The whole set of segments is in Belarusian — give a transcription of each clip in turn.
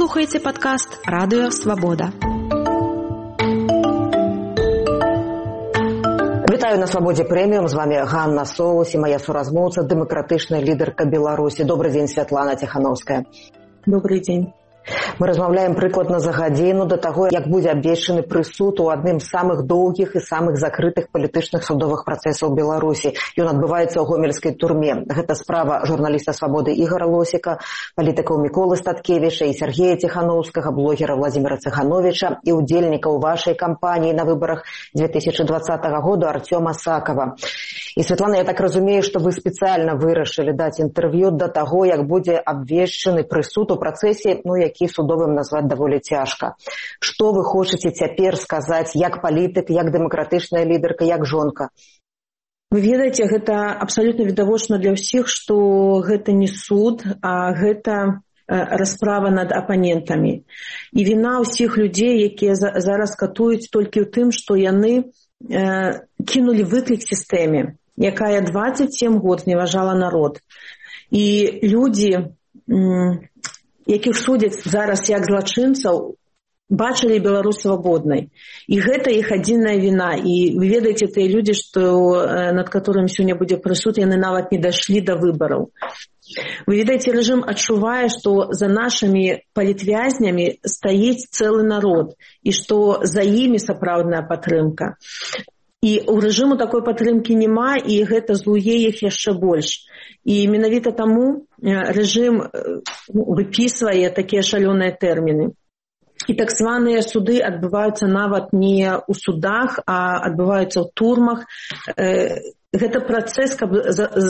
слухаеце падкаст «Радыё Свабода». Вітаю на Свабодзе прэміум. З вами Ганна Соус і моя суразмоўца, дэмакратычная лідарка Беларусі. Добрый дзень, Святлана Тихановская. Добрый дзень. Мы размаўляем прыкладна за гадзіну да таго, як будзе абвешчаны прысуд у адным з самых доўгіх і самых закрытых палітычных судовых працэсаў Беларусі. Ён адбываецца ў гомельскай турме. Гэта справа журналіста Свабоды Ігора Лосіка, палітыкаў Міколы Статкевіча і Сергея Тихановскага, блогера Владзіміра Цыхановіча і ўдзельнікаў вашай кампаніі на выбарах 2020 года Артёма Сакава. І, Святлана, я так разумею, што вы спецыяльна вырашылі даць інтэрв'ю да таго, як будзе абвешчаны прысуд у працэсе, які судовым назваць даволі цяжка. Што вы хочаце цяпер сказаць як палітык, як дэмакратычная лідарка, як жонка? Вы ведаеце, гэта абсалютна відавочна для ўсіх, што гэта не суд, а гэта расправа над апанентамі. І віна ўсіх людзей, якія зараз катуюць толькі ў тым, што яны кінулі выклік сістэме, якая 27 год зневажала народ. І людзі, якіх судзяць зараз як злачынцаў, бачылі Беларусь свабоднай. І гэта іх адзіная віна. І вы ведаеце, тыя людзі, над которым сёння будзе прысуд, яны нават не дайшлі да выбараў. Вы ведаеце, рэжым адчувае, што за нашымі палітвязнямі стаіць цэлы народ, і што за імі сапраўдная падтрымка. І ў рэжыму такой падтрымкі няма, і гэта злуе іх яшчэ больш. І менавіта таму рэжым выпісвае такія шалёныя тэрміны. І так званыя суды адбываюцца нават не ў судах, а адбываюцца ў турмах. Гэта працэс, каб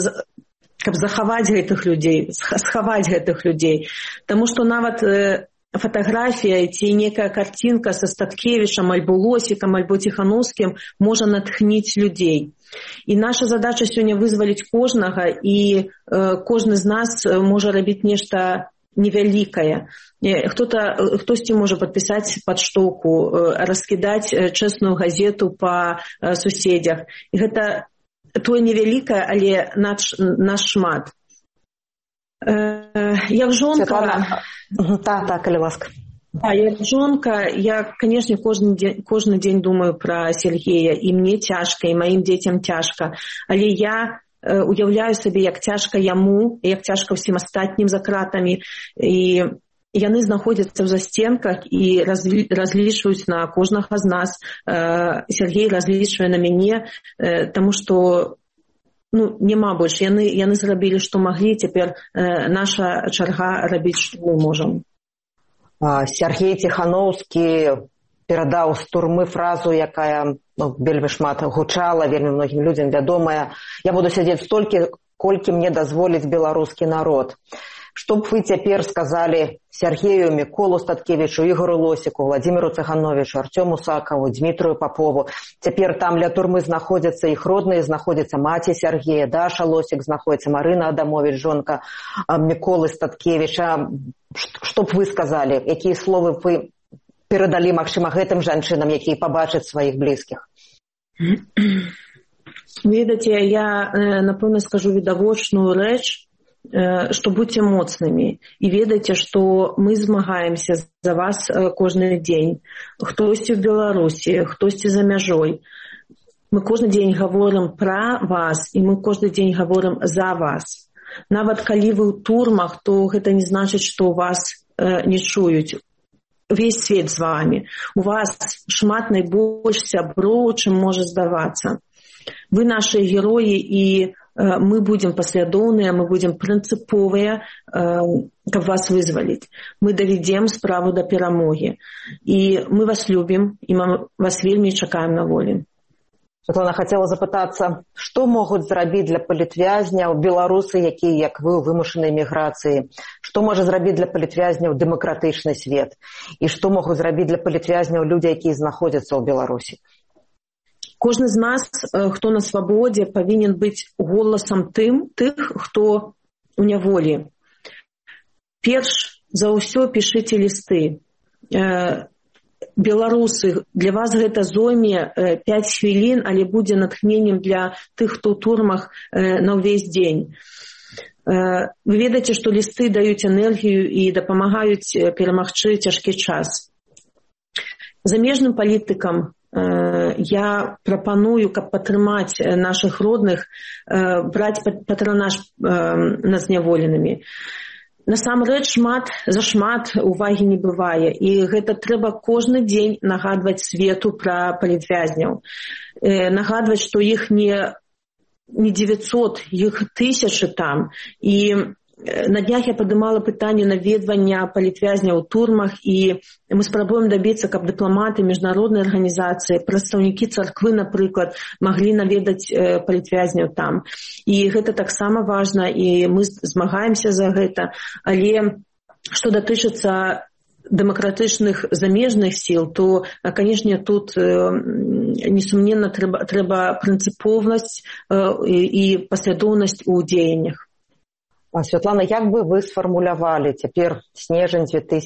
захаваць гэтых людзей, схаваць гэтых людзей. Таму што нават фатаграфія ці некая карцінка са Статкевічам, альбо Лосікам, альбо Тихановскім можа натхніць людзей. І наша задача сёння вызваліць кожнага, і кожны з нас можа рабіць нешта невялікае. Хтосьці можа падпісаць падштоўку, раскідаць чэсную газету па суседзях. І гэта тое невялікае, але наш шмат. Як жонка... Так, калі ласка. Як жонка, я, канешне, кожны дзень думаю пра Сергея, і мне цяжка, і маім дзецям цяжка, але я уяўляю сабе, як цяжка яму, як цяжка ўсім астатнім за кратамі, і яны знаходзяцца ў застенках і разлічваюць на кожнага з нас. Сергей разлічвае на мяне, таму што няма больш. Яны зрабілі, што маглі, цяпер наша чарга рабіць, што мы можам. Сергей Тихановскі перадаў з турмы фразу, якая вельмі шмат гучала, вельмі многім людзям вядомая: «Я буду сядзець столькі, колькі мне дазволіць беларускі народ». Што б вы цяпер сказалі Сергею, Міколу Статкевічу, Ігору Лосіку, Владзіміру Цыхановічу, Артёму Сакаву, Дмітрию Попову? Цяпер там ля турмы знаходзяцца іх родныя, знаходзіцца маці Сергея, Даша Лосік знаходзіцца, Марына Адамовіч, жонка Міколы Статкевіча. Што б вы сказалі? Якія словы вы перадалі, магчыма, гэтым жанчынам, якія пабачаць сваіх блізкіх? Ведаеце, я, напэўна, скажу відавочную рэч, што будьце моцнымі і ведайце, што мы змагаемся за вас кожны дзень. Хтосьці ў Беларусі, хтосьці за мяжой. Мы кожны дзень гаворым пра вас, і мы кожны дзень гаворым за вас. Нават калі вы ў турмах, то гэта не значыць, што вас не чуюць. Увесь свет з вамі. У вас шмат найбольш сяброў, чым можа здавацца. Вы нашыя героі, і мы будем паслядоўныя, мы будем прынцыповыя, каб вас вызваліць. Мы давядзем справу да перамогі. І мы вас любім, і мы вас вельмі чакаем на волі. Святлана, хацела запытацца, што могуць зрабіць для палітвязняў беларусы, якія, як вы, у вымушанай міграцыі? Што можа зрабіць для палітвязняў дэмакратычны свет? І што могуць зрабіць для палітвязняў людзі, якія знаходзяцца ў Беларусі? Кожны з нас, хто на свабодзе, павінен быць голасам тых, хто ў няволі. Перш за ўсё пішыце лісты. Беларусы, для вас гэта зойме 5 хвілін, але будзе натхненнем для тых, хто ў турмах на ўвесь дзень. Вы ведаеце, што лісты даюць энергію і дапамагаюць перамагчы цяжкі час. Замежным палітыкам я прапаную, каб падтрымаць нашых родных, браць патранаж над зняволенымі. Насамрэч зашмат увагі не бывае, і гэта трэба кожны дзень нагадваць свету пра палітвязняў. Нагадваць, што іх не 900, іх 1000 там. І на днях я падымала пытанне наведвання палітвязняў у турмах, і мы спрабуем дабіцца, каб дыпламаты, міжнародныя арганізацыі, прадстаўнікі царквы, напрыклад, маглі наведаць палітвязняў там. І гэта таксама важна, і мы змагаемся за гэта. Але што датычыцца дэмакратычных замежных сіл, то, канешне, тут несумненна трэба прынцыповасць і паслядоўнасць у дзеяннях. Святлана, як бы вы сфармулявалі цяпер снежань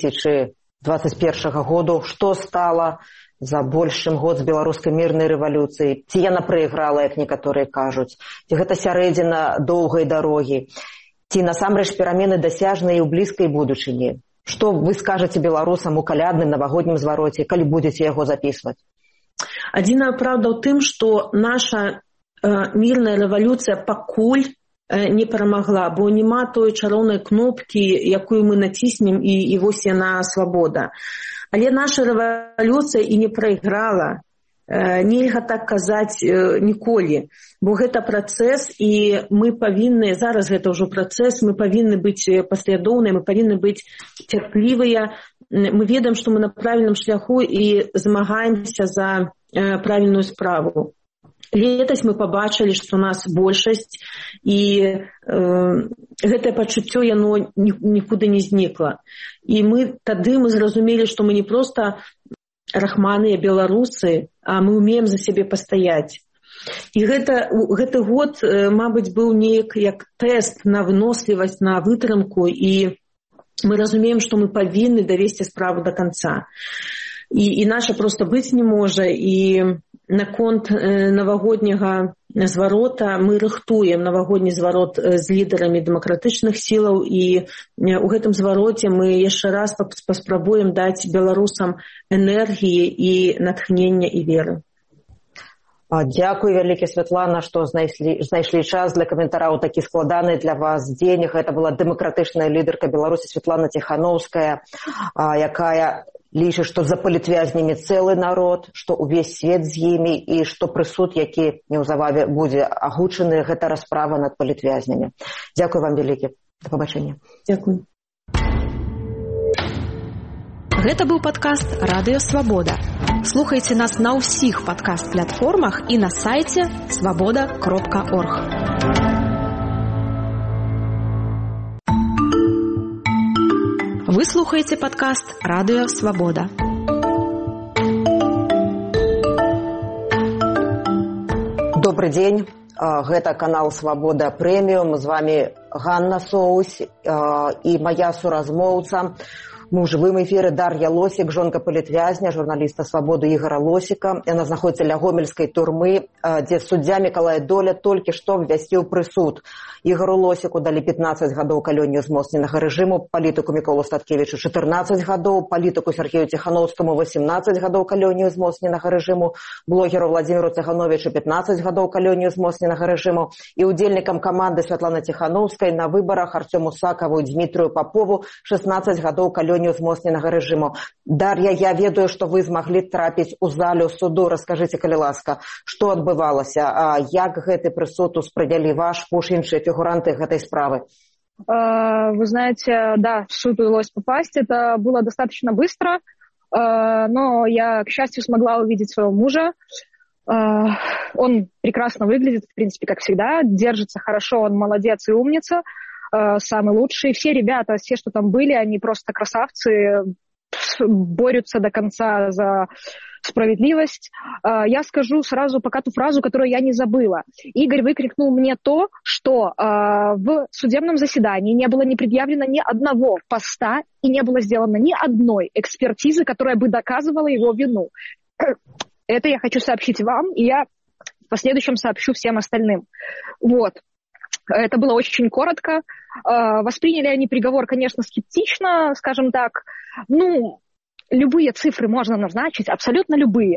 2021 году, што стала за больш чым год з беларускай мірнай рэвалюцыі? Ці яна прайграла, як некаторыя кажуць? Ці гэта сярэдзіна доўгай дарогі? Ці насамрэч перамены дасяжныя ў блізкай будучыні? Што вы скажаце беларусам у калядным навагоднім звароце, калі будзеце яго запісваць? Адзіная праўда ў тым, што наша мірная рэвалюцыя пакуль не перамагла, бо няма той чароўнай кнопкі, якую мы націснем, і вось яна свабода. Але наша рэвалюцыя і не прайграла. Нельга так казаць ніколі, бо гэта працэс, і мы павінны, зараз гэта ўжо працэс, мы павінны быць паслядоўныя, мы павінны быць цярплівыя. Мы ведаем, што мы на правільным шляху і змагаемся за правільную справу. Летась мы пабачылі, што у нас большасць, і гэтае пачуццё яно нікуды не знікла. І тады мы зразумелі, што мы не проста рахманыя беларусы, а мы умеем за сябе пастаяць. І гэты год, мабыць, быў неяк як тэст на вынослівасць, на вытрымку, і мы разумеем, што мы павінны давесці справу да канца. І іначай проста быць не можа, і наконт навагодняга зварота мы рыхтуем навагодні зварот з лідарамі дэмакратычных сілаў, і ў гэтым звароце мы яшчэ раз паспрабуем даць беларусам энергіі і натхнення і веры. Дзякуй вялікі, Святлана, што знайшлі час для каментараў такі складаны для вас дзень. Гэта была дэмакратычная лідарка Беларусі Святлана Ціханаўская, якая лічыць, што за палітвязнямі цэлы народ, што ўвесь свет з імі, і што прысуд, які неўзабаве будзе агучаны, гэта расправа над палітвязнямі. Дзякуй вам вялікі. Да пабачэння. Дзякуй. Гэта быў падкаст «Радыё Свабода». Слухайце нас на ўсіх падкаст-платформах і на сайце свабода.орг. Вы слухаеце падкаст «Радыё Свабода». Добры дзень. Гэта канал «Свабода Прэміум». З вами Ганна Соусь і моя суразмоўца. Мы ў жывым эфіры Дар'я Лосік, жонка палітвязня, журналіста «Свабоды» Ігора Лосіка. Яна знаходзіцца ля гомельскай турмы, дзе суддзя Мікалай Доля толькі што абвясціў прысуд. Ігору Лосіку далі 15 гадоў калонію змоцненага рэжыму, палітыку Міколу Статкевічу 14 гадоў, палітыку Сергею Ціханаўскаму 18 гадоў калонію змоцненага рэжыму, блогеру Владзіміру Цыгановічу 15 гадоў калонію змоцненага рэжыму і удзельнікам каманды Святланы Ціханаўскай на выбарах Артёму Сакаву і Дмітрыю Папову 16 гадоў калонію змоцненага рэжыму. Дар'я, я ведаю, што вы змаглі трапіць у залю суду. Раскажыце, калі ласка, што адбывалася, як гэты прысуд успрынялі ваш муж, іншыя фігуранты гэтай справы? Вы знаете, да, в суд удалось попасть. Это было достаточно быстро, но я, к счастью, смогла увидеть своего мужа. Он прекрасно выглядит, в принципе, как всегда, держится хорошо, он молодец и умница. Самый лучший. Все ребята, все, что там были, они просто красавцы, борются до конца за справедливость. Я скажу сразу пока ту фразу, которую я не забыла. Игорь выкрикнул мне то, что в судебном заседании не было не предъявлено ни одного поста и не было сделано ни одной экспертизы, которая бы доказывала его вину. Это я хочу сообщить вам, и я в последующем сообщу всем остальным. Вот. Это было очень коротко. Восприняли они приговор, конечно, скептично, скажем так. Любые цифры можно назначить, абсолютно любые.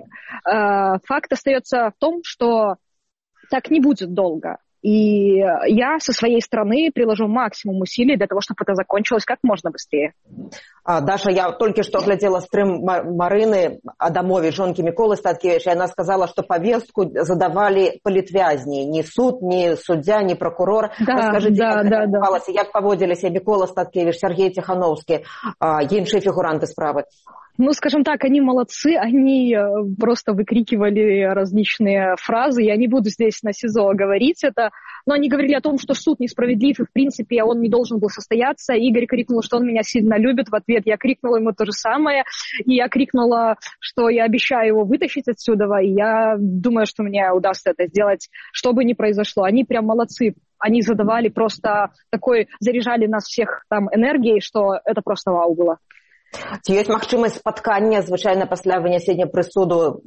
Факт остается в том, что так не будет долго. И я со своей стороны приложу максимум усилий для того, чтобы это закончилось как можно быстрее. Даша, я только что глядела стрим Марыны Адамович, жонки Миколы Статкевича, и она сказала, что повестку задавали палітвязні, ни суд, ни судья, ни прокурор. Расскажите, как поводились Микола Статкевич, Сергей Тихановский, іншие фигуранты справы? Скажем так, они молодцы, они просто выкрикивали различные фразы. Я не буду здесь на СИЗО говорить это, но они говорили о том, что суд несправедлив, и, в принципе, он не должен был состояться. Игорь крикнул, что он меня сильно любит. В ответ я крикнула ему то же самое. И я крикнула, что я обещаю его вытащить отсюда, и я думаю, что мне удастся это сделать, что бы ни произошло. Они прям молодцы. Они задавали просто заряжали нас всех там энергией, что это просто вау было. Ці ёсць магчымасць спаткання, звычайна пасля вынясення прысуду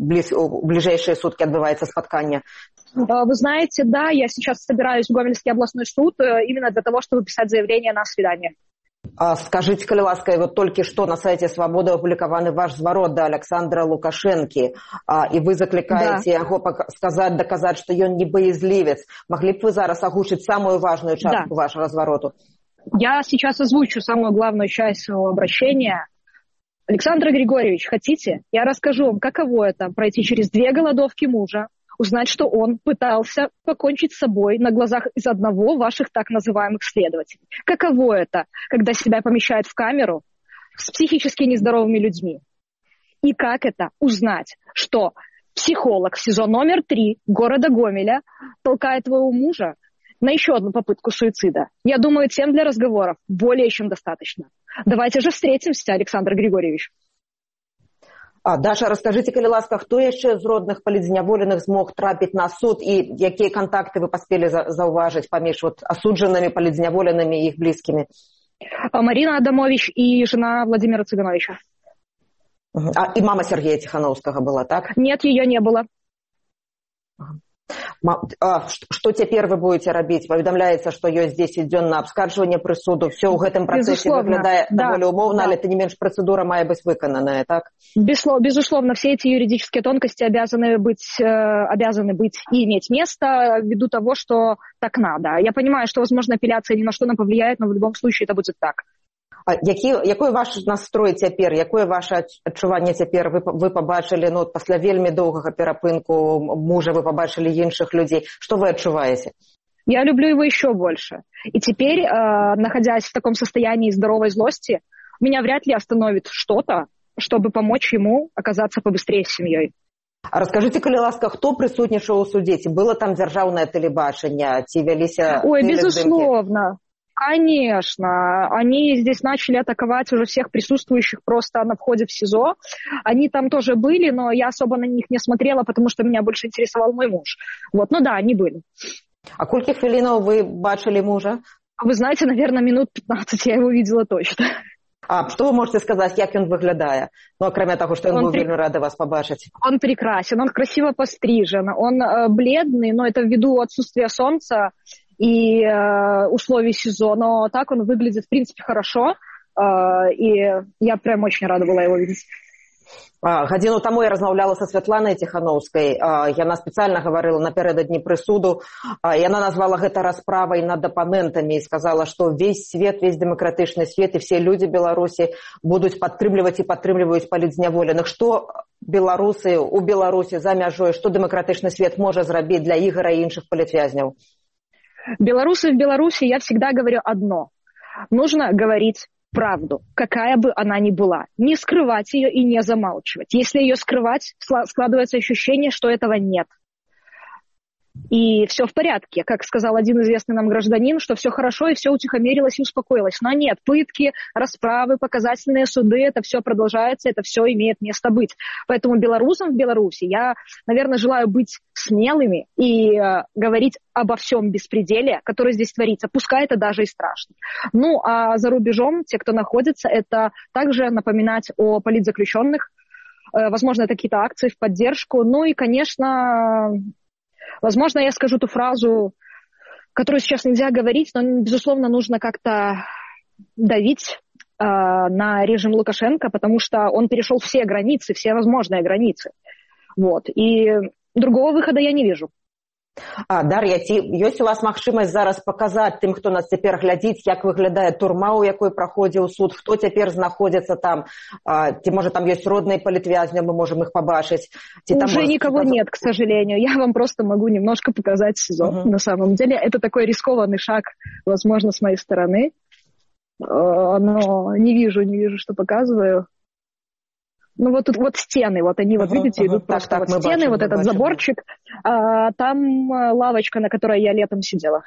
ближайшие сутки отбывается спаткание? Вы знаете, да, я сейчас собираюсь в Гомельский областной суд именно для того, чтобы писать заявление на свидание. Скажите, коли ласка, вот только что на сайте «Свободы» опубликованы ваш зварот до Александра Лукашенки, и вы закликаете его сказать, доказать, что он не боязливец. Могли бы вы зараз огучить самую важную часть вашего звороту? Я сейчас озвучу самую главную часть своего обращения. Александр Григорьевич, хотите? Я расскажу вам, каково это пройти через 2 голодовки мужа, узнать, что он пытался покончить с собой на глазах из одного ваших так называемых следователей. Каково это, когда себя помещают в камеру с психически нездоровыми людьми? И как это узнать, что психолог СИЗО номер 3 города Гомеля толкает твоего мужа на еще одну попытку суицида? Я думаю, тем для разговоров более чем достаточно. Давайте же встретимся, Александр Григорьевич. Даша, расскажите, коли ласка, хто яшчэ з родных палітзняволеных змог трапіць на суд і якія контакты вы паспелі заўважыць паміж асуджанымі, палітзняволенымі і іх блізкімі? Марина Адамович и жена Владимира Цыгановича. И мама Сергея Тихановского была, так? Нет, ее не было. Что теперь вы будете рабіць? Паведамляецца, што ёсць 10 дзён на абскарджванне прысуду. Все ў гэтым працэсе выглядае даволі умоўна, але тым не менш процедура мае быць выкананая, так? Безусловно, все эти юридические тонкости обязаны быть и иметь место ввиду того, что так надо. Я понимаю, что, возможно, апелляция ни на что не повлияет, но в любом случае это будет так. Якой ваш настрой цяпер? Якое ваше адчуванне цяпер? Вы побачили, пасля вельмі доўгага перапынку мужа, вы побачили іншых людей. Что вы адчуваете? Я люблю его еще больше. И теперь, находясь в таком состоянии здоровой злости, меня вряд ли остановит что-то, чтобы помочь ему оказаться побыстрее с семьей. А расскажите, коли ласка, хто присутнічаў у суде? Ці было там дзяржаўнае тэлебачанне? Ці вяліся... Ой, безусловно. Конечно, они здесь начали атаковать уже всех присутствующих просто на входе в СИЗО. Они там тоже были, но я особо на них не смотрела, потому что меня больше интересовал мой муж. Они были. А колькі хвілінаў вы бачили мужа? Вы знаете, наверное, минут 15 я его видела точно. Что вы можете сказать, как он выглядает? Кроме того, что он был вельмі рад вас побачить. Он прекрасен, он красиво пострижен, он бледный, но это ввиду отсутствия солнца и условий СИЗО, но так он выглядит, в принципе, хорошо, и я прям очень рада была его видеть. Гадзіну таму я размаўляла са Святланай Тихановскай. Яна спецыяльна гаварыла напярэдадні прысуду. Яна назвала гэта расправай над апанентамі і сказала, што весь свет, весь дэмакратычны свет і все людзі Беларусі будуць падтрымліваць і падтрымліваюць палітзняволеных. Што беларусы у Беларусі за мяжой, што дэмакратычны свет можа зрабіць для Ігора і іншых палітвязняў? Белорусы в Беларуси, я всегда говорю одно. Нужно говорить правду, какая бы она ни была. Не скрывать ее и не замалчивать. Если ее скрывать, складывается ощущение, что этого нет. И все в порядке. Как сказал один известный нам гражданин, что все хорошо и все утихомирилось и успокоилось. Но нет, пытки, расправы, показательные суды, это все продолжается, это все имеет место быть. Поэтому белорусам в Беларуси я, наверное, желаю быть смелыми и говорить обо всем беспределе, который здесь творится. Пускай это даже и страшно. А за рубежом, те, кто находится, это также напоминать о политзаключенных. Возможно, это какие-то акции в поддержку. И, конечно... Возможно, я скажу ту фразу которую сейчас нельзя говорить, но, безусловно, нужно как-то давить на режим Лукашенко, потому что он перешел все границы, все возможные границы. Вот. И другого выхода я не вижу. Дар'я, ці ёсць у вас магчымасць зараз паказаць тым, хто нас цяпер глядзіць, як выглядае турма, у якой праходзіў суд, хто цяпер знаходзіцца там, ці, можа, там ёсць родныя палітвязні, мы можем их побачить. Уже никого нет, к сожалению. Я вам просто могу немножко показать СИЗО. На самом деле, это такой рискованный шаг, возможно, с моей стороны. Но не вижу, что показываю. Ну, вот тут вот стены, вот они, вот видите, идут просто вот стены, бачим, вот этот заборчик. Там лавочка, на которой я летом сидела.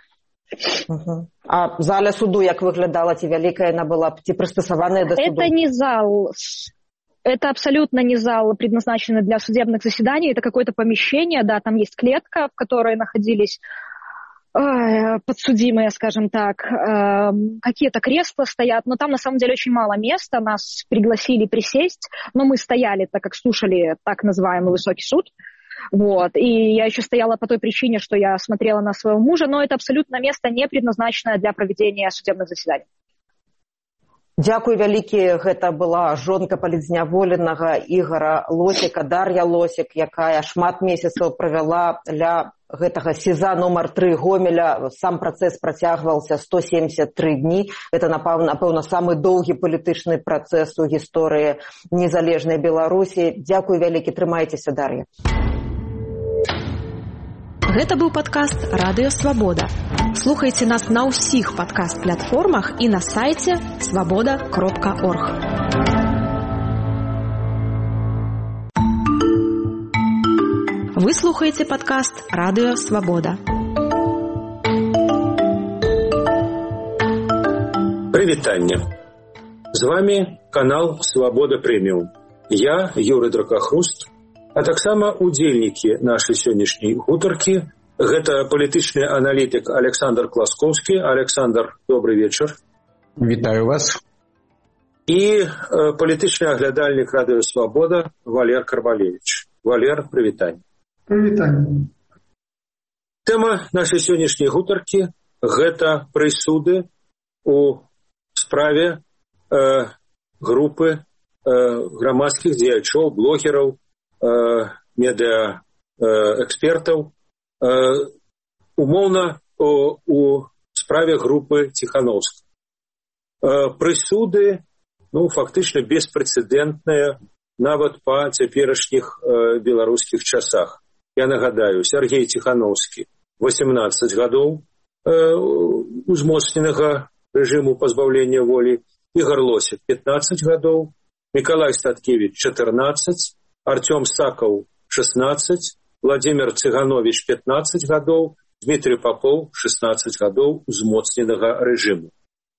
А зала суду, як выглядала, ці вялікая она была, ці прыстасаваная до суду? Это не зал. Это абсолютно не зал, предназначенный для судебных заседаний. Это какое-то помещение, да, там есть клетка, в которой находились подсудимые, скажем так, какие-то кресла стоят, но там на самом деле очень мало места, нас пригласили присесть, но мы стояли, так как слушали так называемый высокий суд, вот, и я еще стояла по той причине, что я смотрела на своего мужа, но это абсолютно место не предназначенное для проведения судебных заседаний. Дзякуй вялікі, гэта была жонка палітзняволенага Ігора Лосіка, Дар'я Лосік, якая шмат месяцаў правяла ля гэтага СІЗА номер 3 Гомеля. Сам працэс працягваўся 173 дні. Это, напэўна, самы доўгі палітычны працэс у гісторыі незалежнай Беларусі. Дзякуй вялікі, трымайцеся, Дар'я. Гэта быў падкаст «Радыё Свабода». Слухайце нас на ўсіх падкаст-платформах і на сайце свабода.орг. Вы слухаеце падкаст «Радыё Свабода». Прывітанне. З вами канал «Свабода Прэміум». Я, Юрый Дракахруст, а таксама удзельнікі нашай сённяшняй гутаркі. Гэта палітычны аналітык Александр Класкоўскі. Александр, добрый вечар. Вітаю вас. І палітычны аглядальнік Радыё Свабода Валер Карбалевіч. Валер, прывітанне. Прывітанне. Тэма нашай сённяшняй гутаркі – гэта прысуды у справе групы грамадскіх дзеячоў, блогераў, медыаэкспертаў, умоўна у справе групы Ціхановскай. Прысуды, фактычна беспрэцэдэнтныя нават па цяперашніх беларускіх часах. Я нагадаю, Сергей Ціхановскі 18 гадоў узмоцненага рэжыму пазбаўлення волі, Ігор Лосік 15 гадоў, Мікалай Статкевіч 14, Артём Сакаў 16, Владимир Цыганович 15 гадоў, Дмитрий Попов 16 гадоў узмоцненага рэжыму.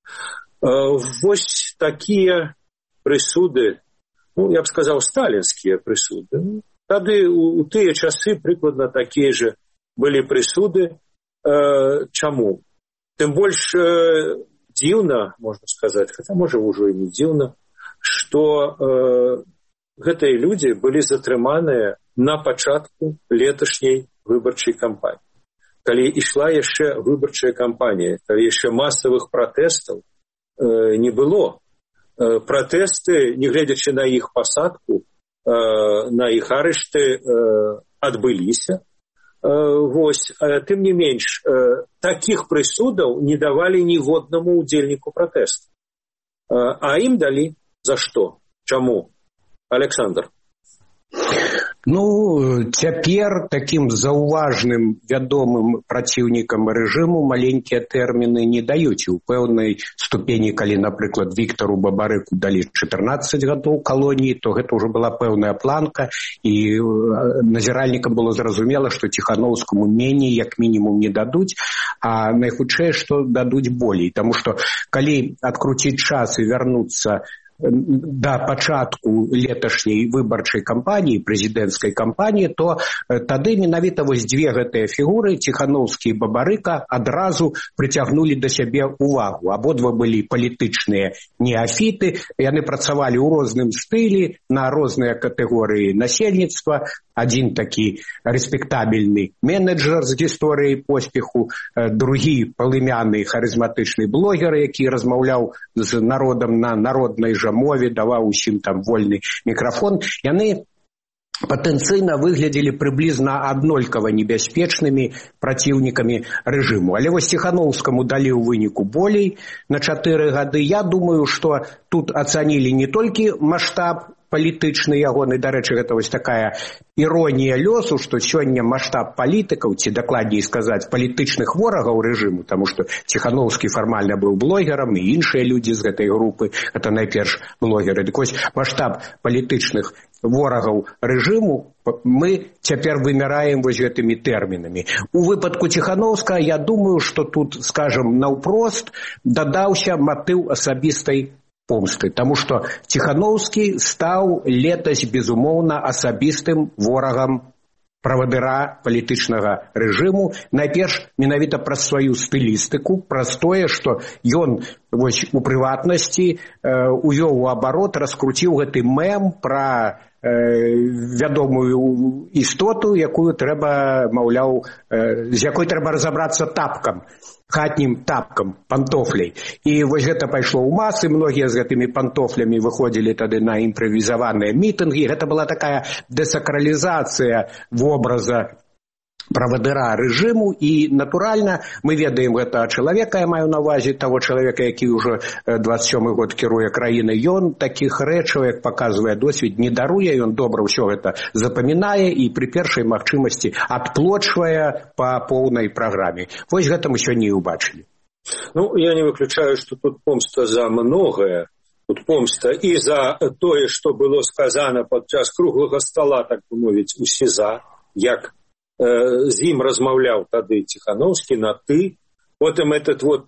Вось такія прысуды, я б сказаў, сталінскія прысуды. Тады у тыя часы прыкладна такія же былі прысуды. Чаму? Тым больш дзіўна, можна сказаць, хаця можа ўжо і не дзіўна, што гэтыя людзі былі затрыманыя на пачатку леташняй выбарчай кампаніі. Калі ішла яшчэ выбарчая кампанія, калі яшчэ масавых пратэстаў не было. Пратэсты, не гледзячы на іх пасадку, на іх арышты, адбыліся. Вось, тым не менш, такіх прысудаў не давалі ніводнаму удзельніку пратэсту. А ім далі за што? Чаму? Александр. Цяпер такім заўважным вядомым праціўнікам рэжыму маленькія тэрміны не даюць. У пэўнай ступені, калі, напрыклад, Віктару Бабарыку далі 14 гадоў калоніі, то гэта ўжо была пэўная планка, і назіральнікам было зразумела, што Ціхановскаму меней, як мінімум, не дадуць, а найхутчэй, што дадуць болей. Таму што, калі адкруціць час і вярнуцца да пачатку леташняй выбарчай кампаніі, прэзідэнцкай кампаніі, то тады менавіта вось дзве гэтыя фігуры, Ціхановскі і Бабарыка, адразу прыцягнулі да сябе увагу. Абодва былі палітычныя неафіты, яны працавалі ў розным стылі, на розныя катэгорыі насельніцтва. Адзін такі рэспектабельны менеджер з гісторыяй поспеху, другі палымяны харызматычны блогер, які размаўляў з народам на народнай жа мове, даваў усім там вольны мікрафон. Яны патэнцыйна выглядзелі прыблізна аднолькава небяспечнымі праціўнікамі рэжыму. Але вось Ціхановскаму далі ў выніку болей на 4 гады. Я думаю, што тут ацанілі не толькі маштаб палітычны ягоны, дарэчы, гэта вось такая іронія лёсу, што сёння маштаб палітыкаў, ці дакладней сказаць, палітычных ворагаў рэжыму, таму што Ціхановскі фармальна быў блогерам, і іншыя людзі з гэтай групы, гэта найперш блогеры. Дык вось маштаб палітычных ворагаў рэжыму мы цяпер вымяраем вось гэтымі тэрмінамі. У выпадку Ціхановскага, я думаю, што тут, скажам, наўпрост дадаўся матыў асабістай помсты, таму што Ціхановскі стаў летась, безумоўна, асабістым ворагам правадыра палітычнага рэжыму, найперш менавіта праз сваю стылістыку, праз тое, што ён вось у прыватнасці увёў у абарот, раскруціў гэты мем пра вядомую істоту, якую трэба, маўляў, з якой трэба разабрацца тапкам, хатнім тапкам, пантофляй. І вось гэта пайшло ў масы, многія з гэтымі пантофлямі выходзілі тады на імправізаваныя мітынгі. Гэта была такая дэсакралізацыя вобраза правадыра рэжыму, і, натуральна, мы ведаем гэтага чалавека, я маю на ўвазе таго чалавека, які ўжо 27 год кіруе краінай. Ён такіх рэчаў, як паказвае досвед, не даруе, ён добра ўсё гэта запамінае і пры першай магчымасці адплочвае па поўнай праграме. Вось гэта мы сёння і ўбачылі. Ну, я не выключаю, што тут помста за многае. Тут помста і за тое, што было сказана падчас круглага стола, так бы мовіць, у СІЗА, як з ім размаўляў тады Ціхановскі на «ты». Потым этот вот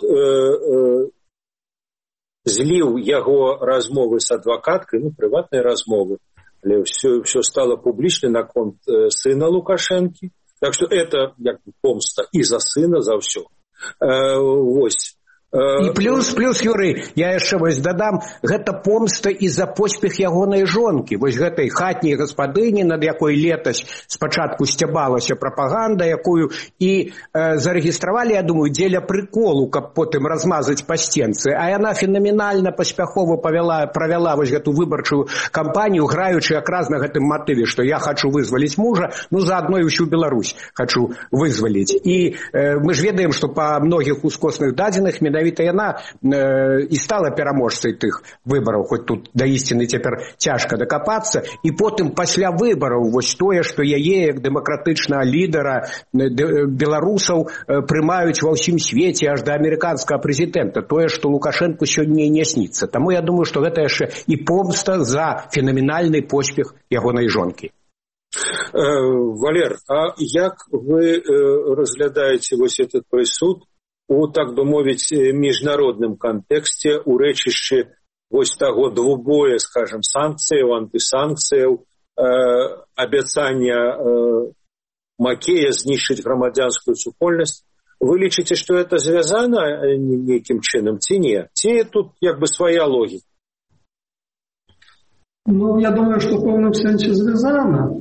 зліў яго размовы з адвакаткай, ну, прыватнай размовы, але все стало публічна наконт сына Лукашэнкі. Так што это як бы помста і за сына, за ўсё. Вось. І плюс, Юрый, я яшчэ вось дадам, гэта помста і за поспех ягонай жонкі, вось гэтай хатняй гаспадыні, над якой летась спачатку сцябалася прапаганда, якую і зарэгістравалі, я думаю, дзеля прыколу, каб потым размазаць па стенцы, а яна фенаменальна паспяхова правяла вось гэту выбарчую кампанію, граючы якраз на гэтым матыве, што я хачу вызваліць мужа, ну заадно і ўсю Беларусь хачу вызваліць. І мы ж ведаем, што па многіх ускосных дадзеных менавіта яна і стала пераможцай тых выбараў, хоць тут да ісціны цяпер цяжка дакапацца, і потым пасля выбараў вось тое, што яе як дэмакратычнага лідара беларусаў прымаюць ва ўсім свеце аж да амерыканскага прэзідэнта, тое, што Лукашэнку сёння не сніцца. Таму я думаю, што гэта яшчэ і помста за фенаменальны поспех ягонай жонкі. Валер, а як вы разглядаеце вось этот прысуд у, так бы мовіць, міжнародным кантэксце, у рэчышчы вось таго двубоя, скажем, санкцыяў, антысанкцыяў, абяцання Макея знішчыць грамадзянскую супольнасць. Вы лічыце, што это звязана нейкім чынам, ці не? Ці тут як бы свая логіка? Ну, я думаю, што ў пэўным сэнсе звязана.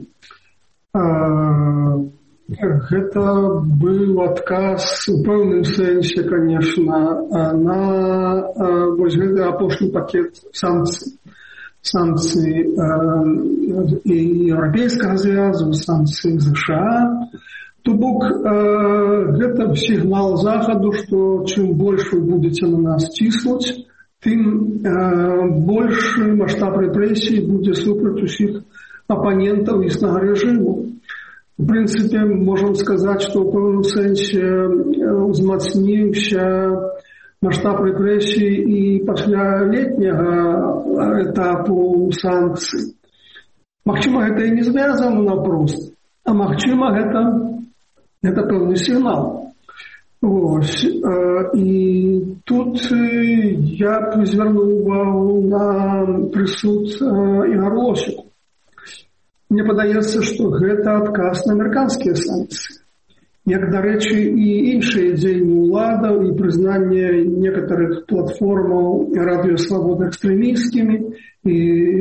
Гэта быў адказ у пэўным сэнсе, конечно, на вось гэты апошні пакет санкцый. Санкцыі і Еўрапейскага звязу, санкцыі США. То бок, гэта сігнал Захаду, што чым больш вы будзеце на нас ціснуць, тым большы маштаб рэпрэсій будзе супраць усіх апанентаў існага рэжыму. В прынцыпе, можам сказаць, што ў пэўным сэнсе узмацніўся маштаб рэпрэсій і пасля летняга этапу санкцый. Магчыма, гэта і не звязана наўпрост, а магчыма, гэта пэўны сігнал. Ось. І тут я б звернув увагу на прысуд Ігору Лосіку. Мне падаецца, што гэта адказ на амерыканскія санкцыі. Як, дарэчы, і іншыя дзеянні ўладаў і прызнанне некаторых платформаў Радыё Свабода экстрэмісцкімі і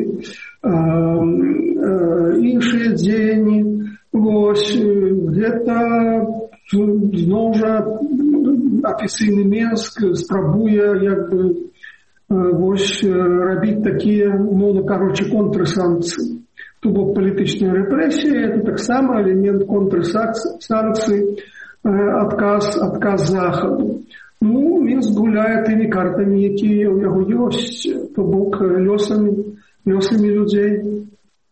іншыя дзеянні. Вось, гэта зноў жа афіцыйны Менск спрабуе як бы вось рабіць такія, умоўна кажучы, контрсанкцыі. То бок палітычныя рэпрэсіі, это таксама элемент контрсанкцый, адказ Захаду. Ну, Мінск гуляе тымі картамі, якія ў яго ёсць, то бок лёсамі людзей.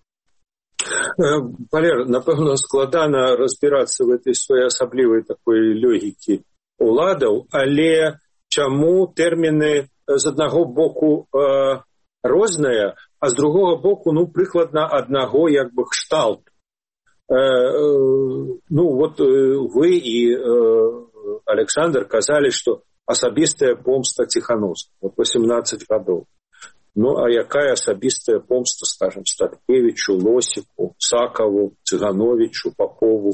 Валер, напэўна, складана разбірацца в этой своеасаблівай такой логікі уладаў, але чаму тэрміны з аднаго боку розныя, а з другого боку, ну, прыкладна аднаго як бы кшталту. Ну, вот вы і Александр казалі, што асабістая помста Ціхановскага, вот 18 гадоў. Ну, а якая асабістая помста, скажем, Статкевічу, Лосіку, Сакаву, Цыгановічу, Папову?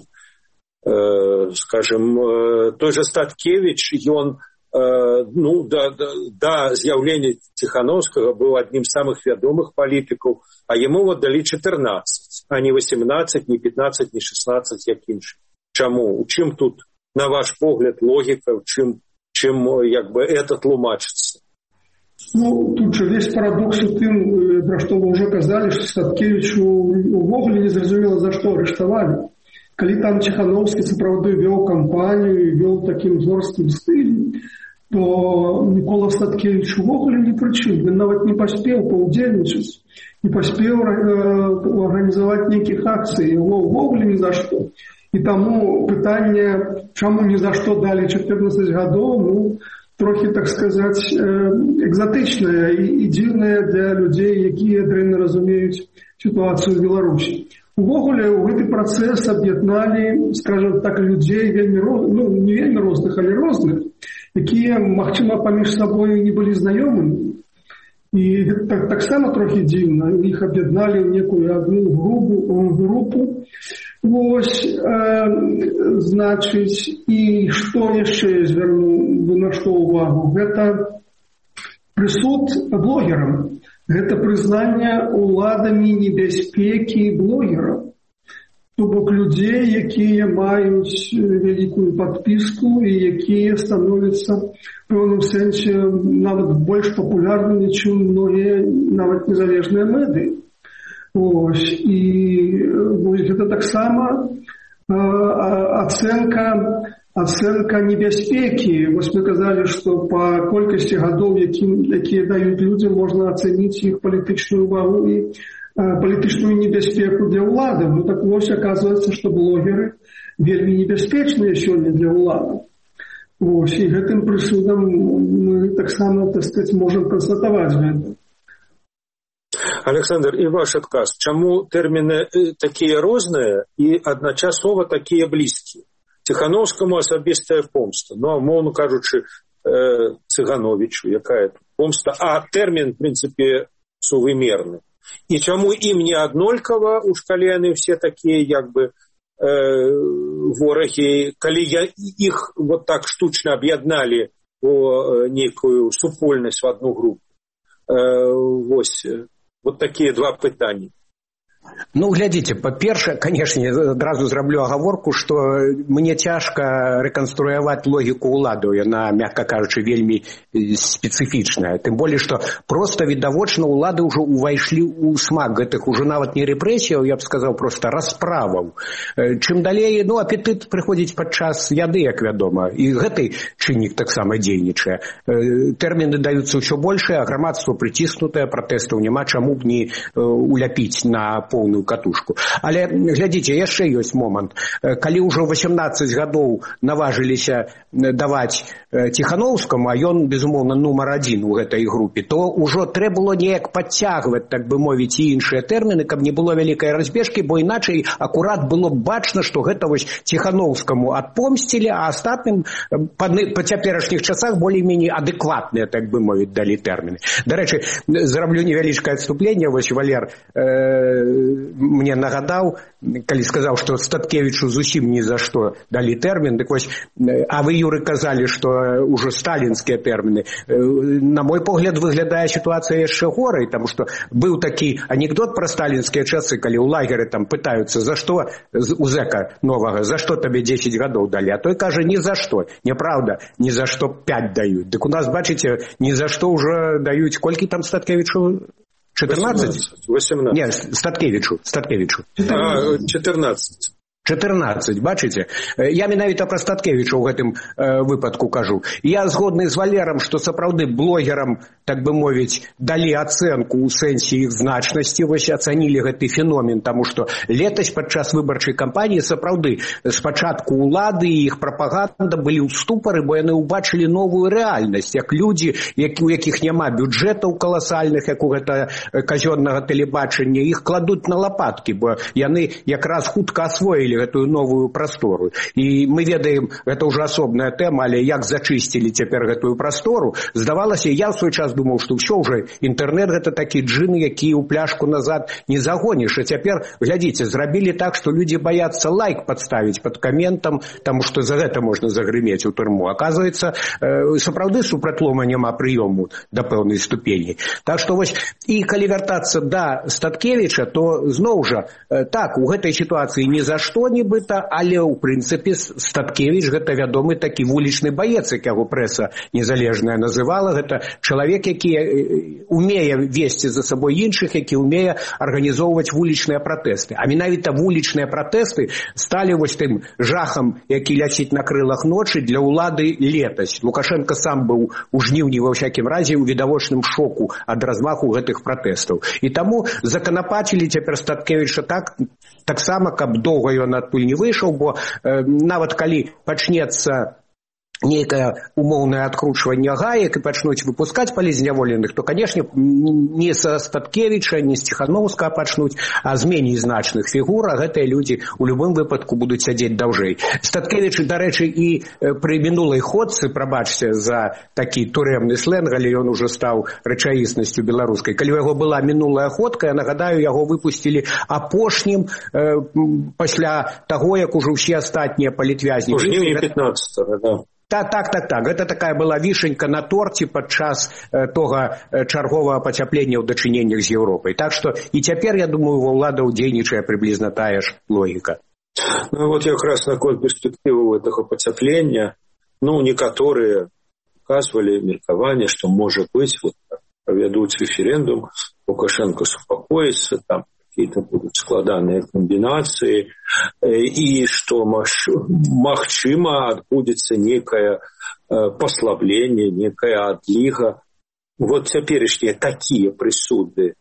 Скажем, той же Статкевіч, ён ну, да з'яўлення Ціхановскага быў аднім з самых вядомых палітыкаў, а яму вот далі 14, а не 18, не 15, не 16, як іншы. Чаму? У чым тут, на ваш погляд, логіка, чым як бы это тлумачыцца? Ну, тут же весь парадокс у тым, пра што вы ўжо казалі, што Статкевічу увогуле не зразумела, за што арыштавалі. Калі там Ціхановскі сапраўды вёў кампанію і вёў такім жорсткім стылем, то Мікола Статкевіч увогуле не пры чым. Ён нават не паспеў паўдзельнічаць, не паспеў арганізаваць нейкіх акцый, увогуле ні за што. І таму пытанне, чаму ні за што далі 14 гадоў, ну, трохі, так сказаць, экзатычнае і дзіўнае для людзей, якія дрэнна разумеюць сітуацыю ў Беларусі. Увогуле, у гэты працэс аб'ядналі, скажем так, людзей вельмі ну, не вельмі розных, але розных, якія, магчыма, паміж сабою не былі знаёмымі. І таксама трохі дзіўна. Іх аб'ядналі ў некую адну групу. Вось, значыць, і што яшчэ звярну на што ўвагу? Гэта прысуд блогерам. Гэта прызнанне уладамі небяспекі блогераў. То бок людзей, якія маюць вялікую падпіску і якія становяцца в пэўным сэнсе нават больш папулярнымі, чым многія нават незалежныя медыі. Ось, і вось гэта таксама ацэнка небяспекі. Вось мы казалі, што па колькасці гадоў, якія даюць людзям, можна ацэніць іх палітычную вагу і палітычную небяспеку для ўлады. Ну так вось, аказваецца, што блогеры вельмі небяспечныя сёння для ўлады. Вось, і гэтым прысудам мы таксама, так сказаць, можам канстатаваць гэта. Александр, і ваш адказ. Чаму тэрміны такія розныя і адначасова такія блізкія? Ціхановскаму асабістая помста. Ну, а мовно кажучы, Цыгановічу, якая тут помста? А тэрмін, в прынцыпе, сувымерны. І чаму ім не аднолькава, уж калі яны все такія, як бы, ворагі, калі іх вот так штучна аб'ядналі у нейкую супольнасць в одну групу? Вось, вот такія два пытанні. Ну, глядзіце, па-першае, канешне, адразу зраблю агаворку, што мне цяжка рэканструяваць логіку ўладаў. Яна, мякка кажучы, вельмі спецыфічная. Тым болей, што проста відавочна ўлады ўжо ўвайшлі ў смак гэтых ужо нават не рэпрэсіяў, я б сказаў, проста расправаў. Чым далей, ну, апетыт прыходзіць падчас яды, як вядома, і гэты чыннік таксама дзейнічае. Тэрміны даюцца ўсё большыя, а грамадства прыціснутае, пратэстаў няма, чаму б не уляпіць на поўную катушку. Але глядзіце, яшчэ ёсць момант. Калі ўжо 18 гадоў наважыліся даваць Ціхановскаму, а ён, безумоўна, нумар 1 у гэтай групе, то ўжо трэба было неяк падцягваць, так бы мовіць, і іншыя тэрміны, каб не было вялікай разбежкі, бо іначай акурат было б бачна, што гэта вось Ціхановскаму адпомсцілі, а астатным па цяперашніх часах болей-меней адэкватныя, так бы мовіць, далі тэрміны. Дарэчы, зраблю невялічкае адступленне. Вось Валер мне нагадаў, калі сказаў, што Статкевічу зусім ні за што далі тэрмін, дык вось, а вы, Юры, казалі, што ўжо сталінскія тэрміны. На мой погляд, выглядае сітуацыя яшчэ горай, таму што быў такі анекдот пра сталінскія часы, калі ў лагеры там пытаюцца, за што у зэка новага, за што табе 10 гадоў далі, а той кажа, ні за што. Няправда, ні за што 5 даюць. Дык у нас, бачыце, ні за што ўжо даюць, колькі там Статкевічу? 14? 18. Не, Статкевічу. 14. 14, бачыце? Я менавіта пра Статкевіча ў гэтым выпадку кажу. Я згодны з Валерам, што сапраўды блогерам, так бы мовіць, далі ацэнку ў сэнсе іх значнасці, вось ацанілі гэты феномен, таму што летась падчас выбарчай кампаніі сапраўды спачатку ўлады і іх прапаганда былі ў ступары, бо яны ўбачылі новую рэальнасць, як людзі, у якіх няма бюджэтаў каласальных, як у гэта казённага тэлебачання, іх кладуць на лапаткі, бо яны якраз хутка асвоілі гэтую новую прастору. І мы ведаем, гэта ўжо асобная тэма, але як зачысцілі цяпер гэтую прастору, здавалася, я ў свой час думаў, што ўсё ўжо інтэрнэт гэта такі джин, які ў пляшку назад не загоніш. А цяпер, глядзіце, зрабілі так, што людзі баяцца лайк падставіць пад каментам, таму што за гэта можна загрымець у турму. Аказваецца, сапраўды супрацьлома няма прыёму да пэўнай ступені. Так што вось, і калі вяртацца да Статкевіча, то зноў жа, так, у гэтай сітуацыі ні за што нібыта, але ў прынцыпе Статкевіч гэта вядомы такі вулічны баец, як яго прэса незалежная называла. Гэта чалавек, які умее весці за сабой іншых, які умее арганізоўваць вулічныя пратэсты. А менавіта вулічныя пратэсты сталі вось тым жахам, які ляціць на крылах ночы для ўлады летась. Лукашенко сам быў у жніўні ва ўсякім разе ў відавочным шоку ад размаху гэтых пратэстаў. І таму заканапацілі цяпер Статкевіча таксама, каб доўга ён адтуль не выйшаў, бо нават калі пачнецца нейкае умоўнае адкручванне гаек і пачнуць выпускаць палізняволеных, то, канешне, не са Статкевіча, не з Ціхановскага пачнуць, а з меней значных фігур, а гэтыя людзі ў любым выпадку будуць сядзець даўжэй. Статкевіч, дарэчы, і пры мінулай ходцы, прабачце за такі турэмны слэнг, але ён ужо стаў рэчаіснасцю беларускай. Калі у яго была мінулая ходка, я нагадаю, яго выпусцілі апошнім пасля таго, як ужо ўсе астатнія палітвязні. У жніўні 15-го, да. Так. Гэта такая была вішенька на торце падчас того чарговага пацяплення ў дачыненнях з Еўропай. Так што і цяпер, я думаю, ва ўладаў дзейнічае прыблізна тая ж логіка. Ну вот якраз наконт перспектывы гэтага пацяплення, некаторыя указвалі меркаванне, што можа быць, вот правядуць рэферэндум, Лукашенко супакоіцца, там какие-то будут складанные комбинации, и что, магчыма, адбудзецца некое послабление, некая адліга. Вот цяперашнія такие прысуды,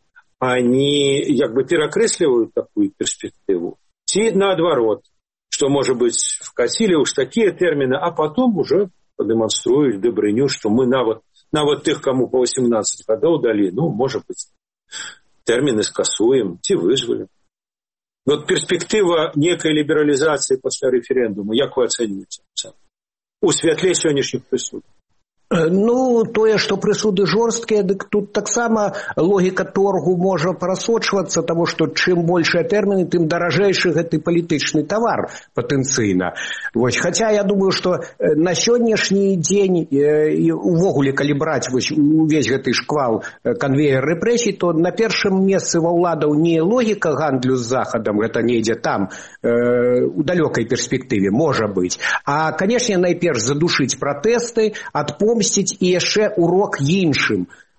они как бы перакрэсліваюць такую перспективу. Ці наадварот, что, может быть, вкатили уж такие термины, а потом уже продемонструюць дабрыню, что мы нават тых, кому по 18 гадоў далі, может быть, термины скасуем, ці вызвали. Вот перспектива некой либерализации после референдума, як вы оцениваете? У святле сённяшніх прысуд. Тое, што прысуды жорсткія, дык тут таксама логіка торгу можа прасочвацца, таму што чым большыя тэрміны, тым даражэйшы гэты палітычны тавар патэнцыйна. Хаця я думаю, што на сённяшні дзень і увогуле, калі браць увесь гэты шквал канвеер рэпрэсій, то на першым месцы ва ўладаў не логіка гандлю з захадам, гэта недзе там, у далёкай перспектыве, можа быць, а, канешне, найперш задушыць пратэсты, адпомсціць і яшчэ урок іншым.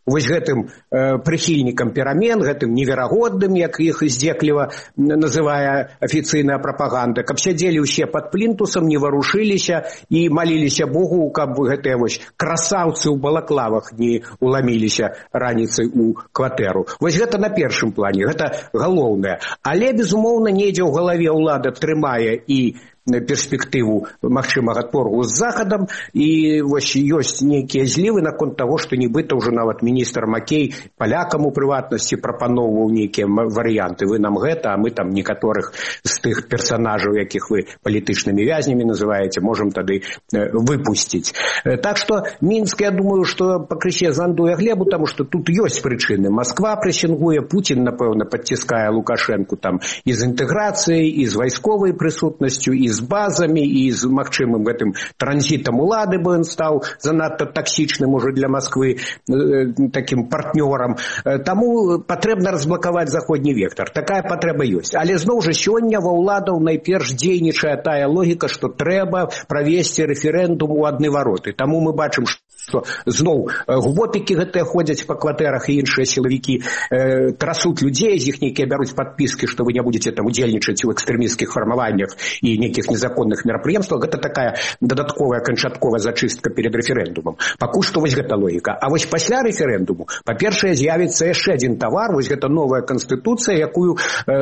вось гэтым прыхільнікам перамен, гэтым неверагодным, як іх здзекліва называе афіцыйная прапаганда, каб сядзелі ўсе пад плінтусам, не варушыліся і маліліся Богу, каб гэтыя вось красаўцы ў балаклавах не уламіліся раніцай у кватэру. Вось гэта на першым плане, гэта галоўнае. Але, безумоўна, недзе ў галаве ўлада трымае і перспектыву магчымага торгу з Захадам, і вось ёсць нейкія злівы наконт таго, што нібыта ўжо нават міністр Макей палякам у прыватнасці прапаноўваў нейкія варыянты. Вы нам гэта, а мы там некаторых з тых персанажаў, якіх вы палітычнымі вязнямі называеце, можам тады выпусціць. Так што Мінск, я думаю, што пакрысе зандуе глебу, таму што тут ёсць прычыны. Масква прэсінгуе, Пуцін, напэўна, падціскае Лукашэнку там і з інтэграцыяй, і з вайсковай прысутнасцю, і з базамі, і з магчымым гэтым транзітам улады, бо ён стаў занадта таксічным ужо для Масквы такім партнёрам. Таму патрэбна разблакаваць заходні вектар. Такая патрэба ёсць. Але зноў жа сёння ва ўладаў найперш дзейнічае тая логіка, што трэба правесці рэферэндум у адны вароты. Таму мы бачым, што зноў гвопікі гэтыя ходзяць па кватэрах і іншыя сілавікі трасуць людзей, з іх нейкія бяруць падпіскі, што вы не будзеце там удзельнічаць у экстрэмісцкіх фармаваннях і нейкіх незаконных мерапрыемствах. Гэта такая дадатковая канчатковая зачыстка перед рэферэндумам. Пакуль што вось гэта логіка. А вось пасля рэферэндуму, па-першае, з'явіцца яшчэ адзін тавар, вось гэта новая канстытуцыя, якую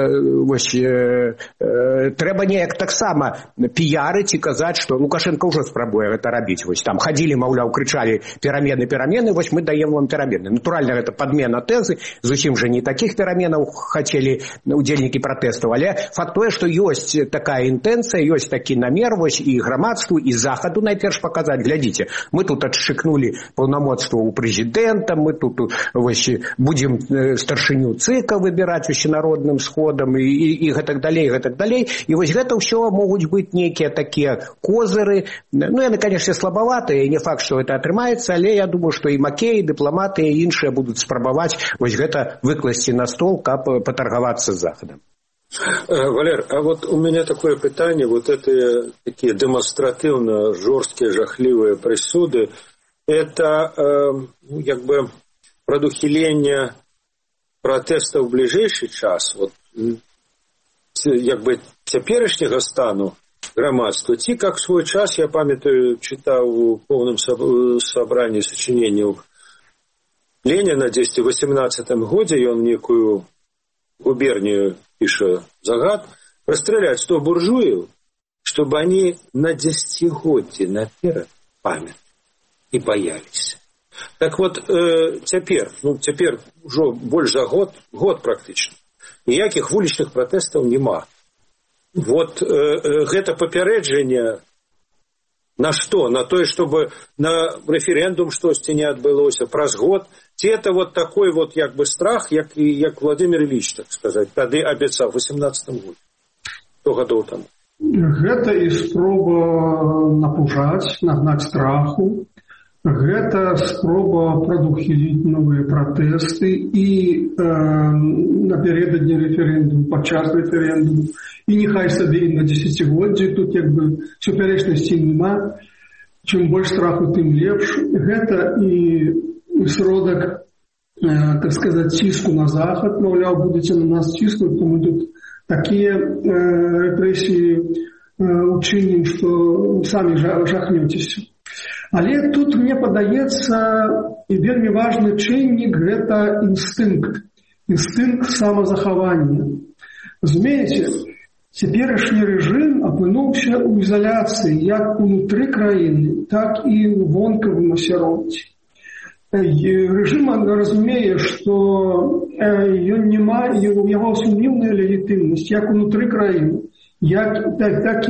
трэба неяк таксама піярыць і казаць, што Лукашенко ўжо спрабуе гэта рабіць. Вось там хадзілі, маўляў, крычалі перамены, вось мы даем вам перамены. Натуральна, гэта падмена тэзы, зусім жа не такіх пераменаў хацелі удзельнікі пратэстаў, але факт тое, што ёсць такая інтэнцыя, ёсць такі намер, вось і грамадству, і Захаду найперш паказаць, глядзіце, мы тут адшчыкнулі паўнамоцтва ў прэзідэнта, мы тут вось будзем старшыню ЦК выбіраць усенародным сходам і гэтак далей, гэтак далей. І вось гэта ўсё могуць быць нейкія такія козыры. Ну, яны, конечно, слабаватыя, не факт, што гэта атрымаецца, але я думаю, што і Макей, і дыпламаты, і іншыя будуць спрабаваць вось гэта выкласці на стол, каб патаргавацца з Захадам. Валер, а вот у меня такое питание, вот это такие демонстративно жесткие, жахливые присуды, это как бы продухиление протеста в ближайший час, вот как бы теперешнего стану громадства, ті, как в свой час, я памятаю, читал в полном собрании сочинений Ленина в 1918 году, и он некую губернию пише загад, расстрелять 100 буржуев, чтобы они на десятигодие наперед память и боялись. Так вот, теперь уже больше за год практично, никаких уличных протестов нема. Вот это попереджение на что? На то, чтобы на референдум что-то не отбылося праз год. Это вот такой вот как бы страх, как Владимир Ильич, так сказать, тогда обещал в 18-м году. 100 годов тому. Это и спроба напужать, нагнать страху. Это спроба прадухіліць новые протесты и напередодні референдум, падчас референдуму. И нехай сабе на десятигоддзі, тут как бы супярэчнасці нема. Чым больш страху, тым лепш. Гэта і сродак, так сказать, ціску на Захад. Маўляў, будете на нас ціснуць, то мы тут такие репрессии учиним, что сами жахнетесь. Але тут, мне падаецца, і вельмі важны чыннік – гэта інстынкт самазахавання. Разумееце, цяперашні рэжым апынуўся ў ізаляцыі як унутры краіны, так і ў вонкавым асяроддзі. Рэжым разумее, што ён не мае, яго сумнівная легітымнасць як унутры краіны, так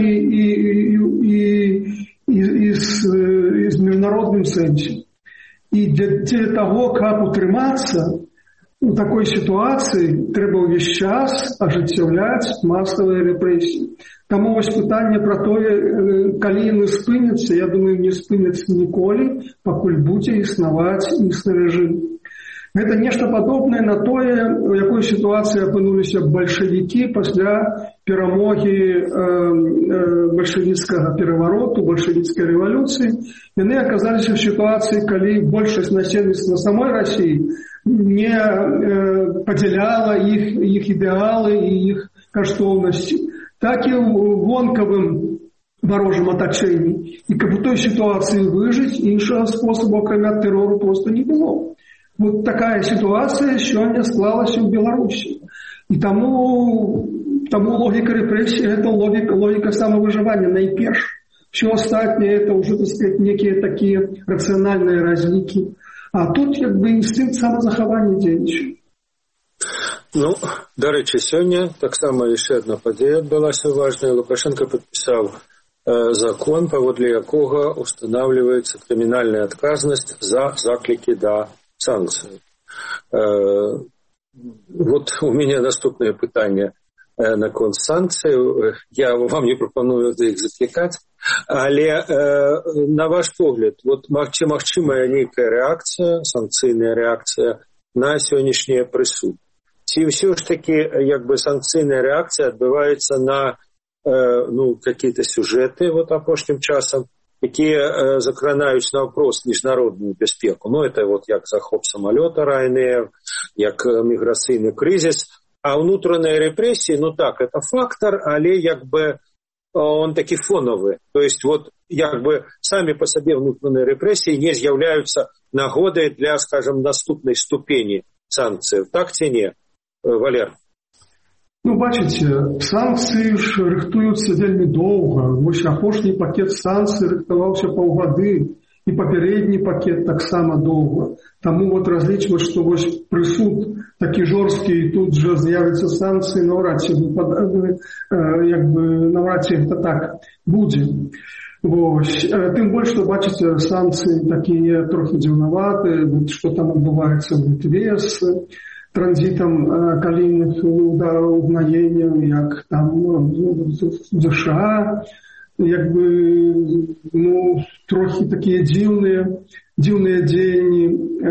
і з міжнародным сэнсе. І для того, каб утрымацца у такой сітуацыі, трэба ўвесь час ажыццяўляць масавыя рэпрэсіі. Таму вось пытанне пра тое, калі яны спыняцца, я думаю, не спыняцца ніколі, пакуль будзе існаваць існы рэжым. Гэта нешта падобнае на тое, у якой сітуацыі апынуліся бальшавікі пасля перамогі бальшавіцкага перавароту, бальшавіцкай рэвалюцыі. Яны аказаліся ў сітуацыі, калі большасць насельніцтва самой Расіі не падзяляла іх ідэалы і іх каштоўнасці, так і ў вонкавым варожым атачэнні. І каб у той сітуацыі выжыць, іншага спосабу, акрамя тэрору, проста не было. Вот такая ситуация сегодня склалась в Беларуси. И тому логика репрессий – это логика самовыживания наиперш. Все остальное – это уже, так сказать, некие такие рациональные разлики. А тут как бы инстинкт самозахования дзейнічае. Ну, до речі, сёння таксама яшчэ одна падзея адбылася важная. Лукашенко подписал закон, паводле якога устанавливается криминальная адказнасць за заклики до санкций. Вот у меня наступное пытание наконт санкций. Я вам не пропоную іх закликать, але на ваш погляд, вот магчымая нейкая реакция, санкцыйная реакция на сённяшнія прысуды? Ці ўсё ж таки як бы санкцыйная реакция адбываецца на какие-то сюжеты вот апошнім часам, якія закранаюць наўпрост міжнародную бяспеку. Это вот як захоп самолета Ryanair, як міграцыйны крызіс, а внутренние репрессии, так, это фактор, але як бы он таки фоновый. То есть вот як бы сами по себе внутренние репрессии не з'яўляюцца нагодай для, скажем, наступной ступени санкций. Так ці не, Валер? Бачыце, санкцыі ж рыхтуюцца вельмі доўга. Вось апошні пакет санкцый рыхтаваўся паўгады, і папярэдні пакет таксама доўга. Таму вот разлічваць, што вось прысуд такі жорсткі і тут жа з'явяцца санкцыі, наўрад ці гэта так будзе. Вось. Тым больш, што бачыце, санкцыі такія трохі дзіўнаватыя, што там адбываецца в Літве з транзитом калійных удараў угнаенняў, як там США, як бы трохі такія дзіўныя дзеянні,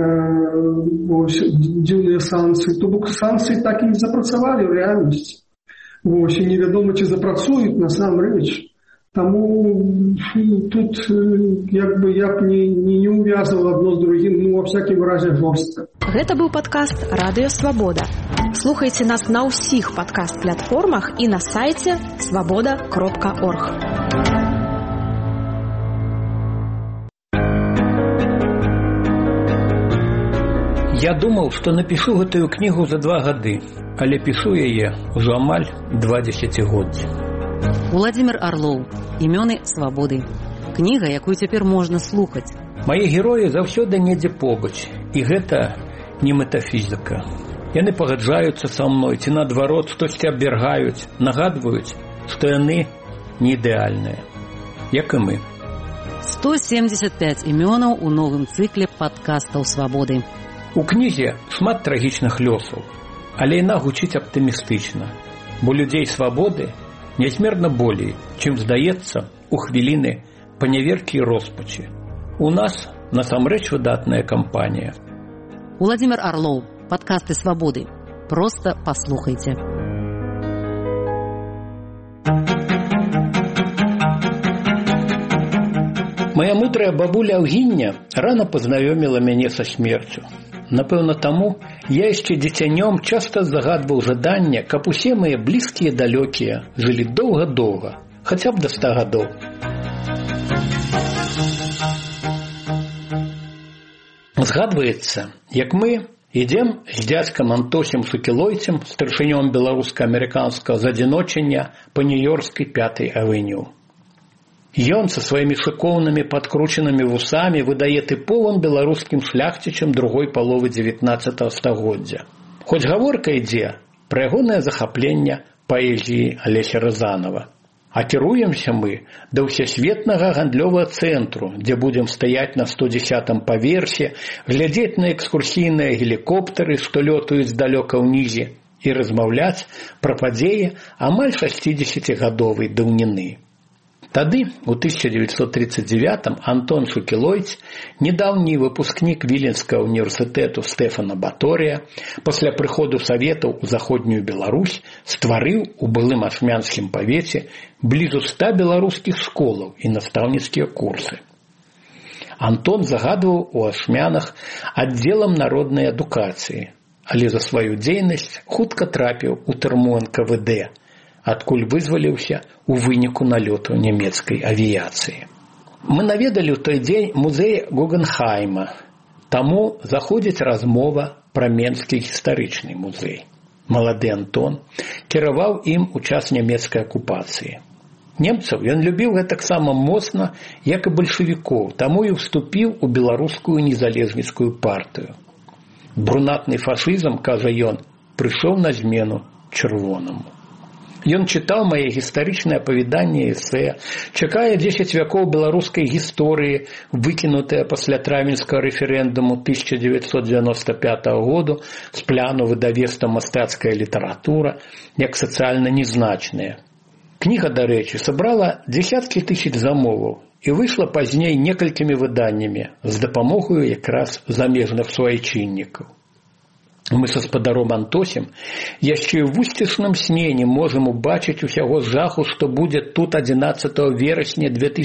дзіўныя санкцыі. То бок санкцыі так і не запрацавалі ў рэальнасці. І невядома, ці запрацуюць насамрэч. Таму тут як бы я б не увязывал одно з другим, во всякім разе жорстка. Гэта быў падкаст «Радыё Свабода». Слухайце нас на ўсіх падкаст-платформах і на сайце svaboda.org. Я думаў, што напішу гэтую кнігу за 2 гады, але пішу яе ўжо амаль 20 годдзя. Уладзімір Арлоў. Імёны свабоды. Кніга, якую цяпер можна слухаць. Мае героі заўсёды недзе побач, і гэта не метафізіка. Яны пагаджаюцца са мной, ці наадварот штосьці абвяргаюць, нагадваюць, што яны не ідэальныя, як і мы. 175 імёнаў у новым цыкле падкастаў свабоды. У кнізе шмат трагічных лёсаў, але яна гучыць аптымістычна, бо людзей свабоды нязмерна болей, чым здаецца у хвіліны паняверкі і роспачы. У нас насамрэч выдатная кампанія. Уладзімір Арлоў. Падкасты свабоды. Проста паслухайце. Моя мудрая бабуля Аўгіння рана пазнаёміла мяне са смерцю. Напэўна, таму я яшчэ дзіцянём часта загадваў жаданне, каб усе мае блізкія далёкія жылі доўга-доўга, хаця б да 100 гадоў. Згадваецца, як мы ідзем з дзядзькам Антосем Сукілойцем, старшынём беларуска-амерыканскага задзіночання па Нью-Йоркскай 5-й авеню. Ён са сваімі шыкоўнымі падкручанымі вусамі выдае тыповым беларускім шляхцічам другой паловы 19 стагоддзя. Хоць гаворка ідзе пра ягонае захапленне паэзіі Алеся Рязанова. А кіруемся мы да ўсесветнага гандлёвага цэнтру, дзе будзем стаяць на 110-м паверсе, глядзець на экскурсійныя гелікоптары, што лётаюць далёка ўнізе, і размаўляць пра падзеі амаль 60-гадовай даўніны. Тады, у 1939-м, Антон Сукілойц, недаўні выпускнік Віленскага універсітэту Стэфана Баторыя, пасля прыходу саветаў у заходнюю Беларусь стварыў у былым ашмянскім павеце блізу 100 беларускіх школаў і настаўніцкія курсы. Антон загадваў у ашмянах аддзелам народнай адукацыі, але за сваю дзейнасць хутка трапіў у турму НКВД, адкуль вызваліўся у выніку налёту нямецкай авіяцыі. Мы наведалі ў той дзень музей Гугенхайма, таму заходзіць размова пра Менскі гістарычны музей. Малады Антон кіраваў ім у час нямецкай акупацыі. Немцаў ён любіў гэтаксама моцна, як і бальшавікоў, таму і ўступіў у беларускую незалежніцкую партыю. Брунатны фашызм, кажа ён, прыйшоў на змену чырвонаму. Ён чытаў мае гістарычнае апавяданне эсэ, чакае 10 вякоў беларускай гісторыі, выкінутыя пасля травеньскага рэферэндуму 1995 году з пляну выдавецтва «Мастацкая літаратура» як сацыяльна незначная. Кніга, дарэчы, сабрала дзесяткі тысяч замоваў і выйшла пазней некалькімі выданнямі з дапамогаю якраз замежных суайчыннікаў. Мы са спадаром Антосем яшчэ ў вусцішным сне не можам убачыць усяго жаху, што будзе тут 11 верасня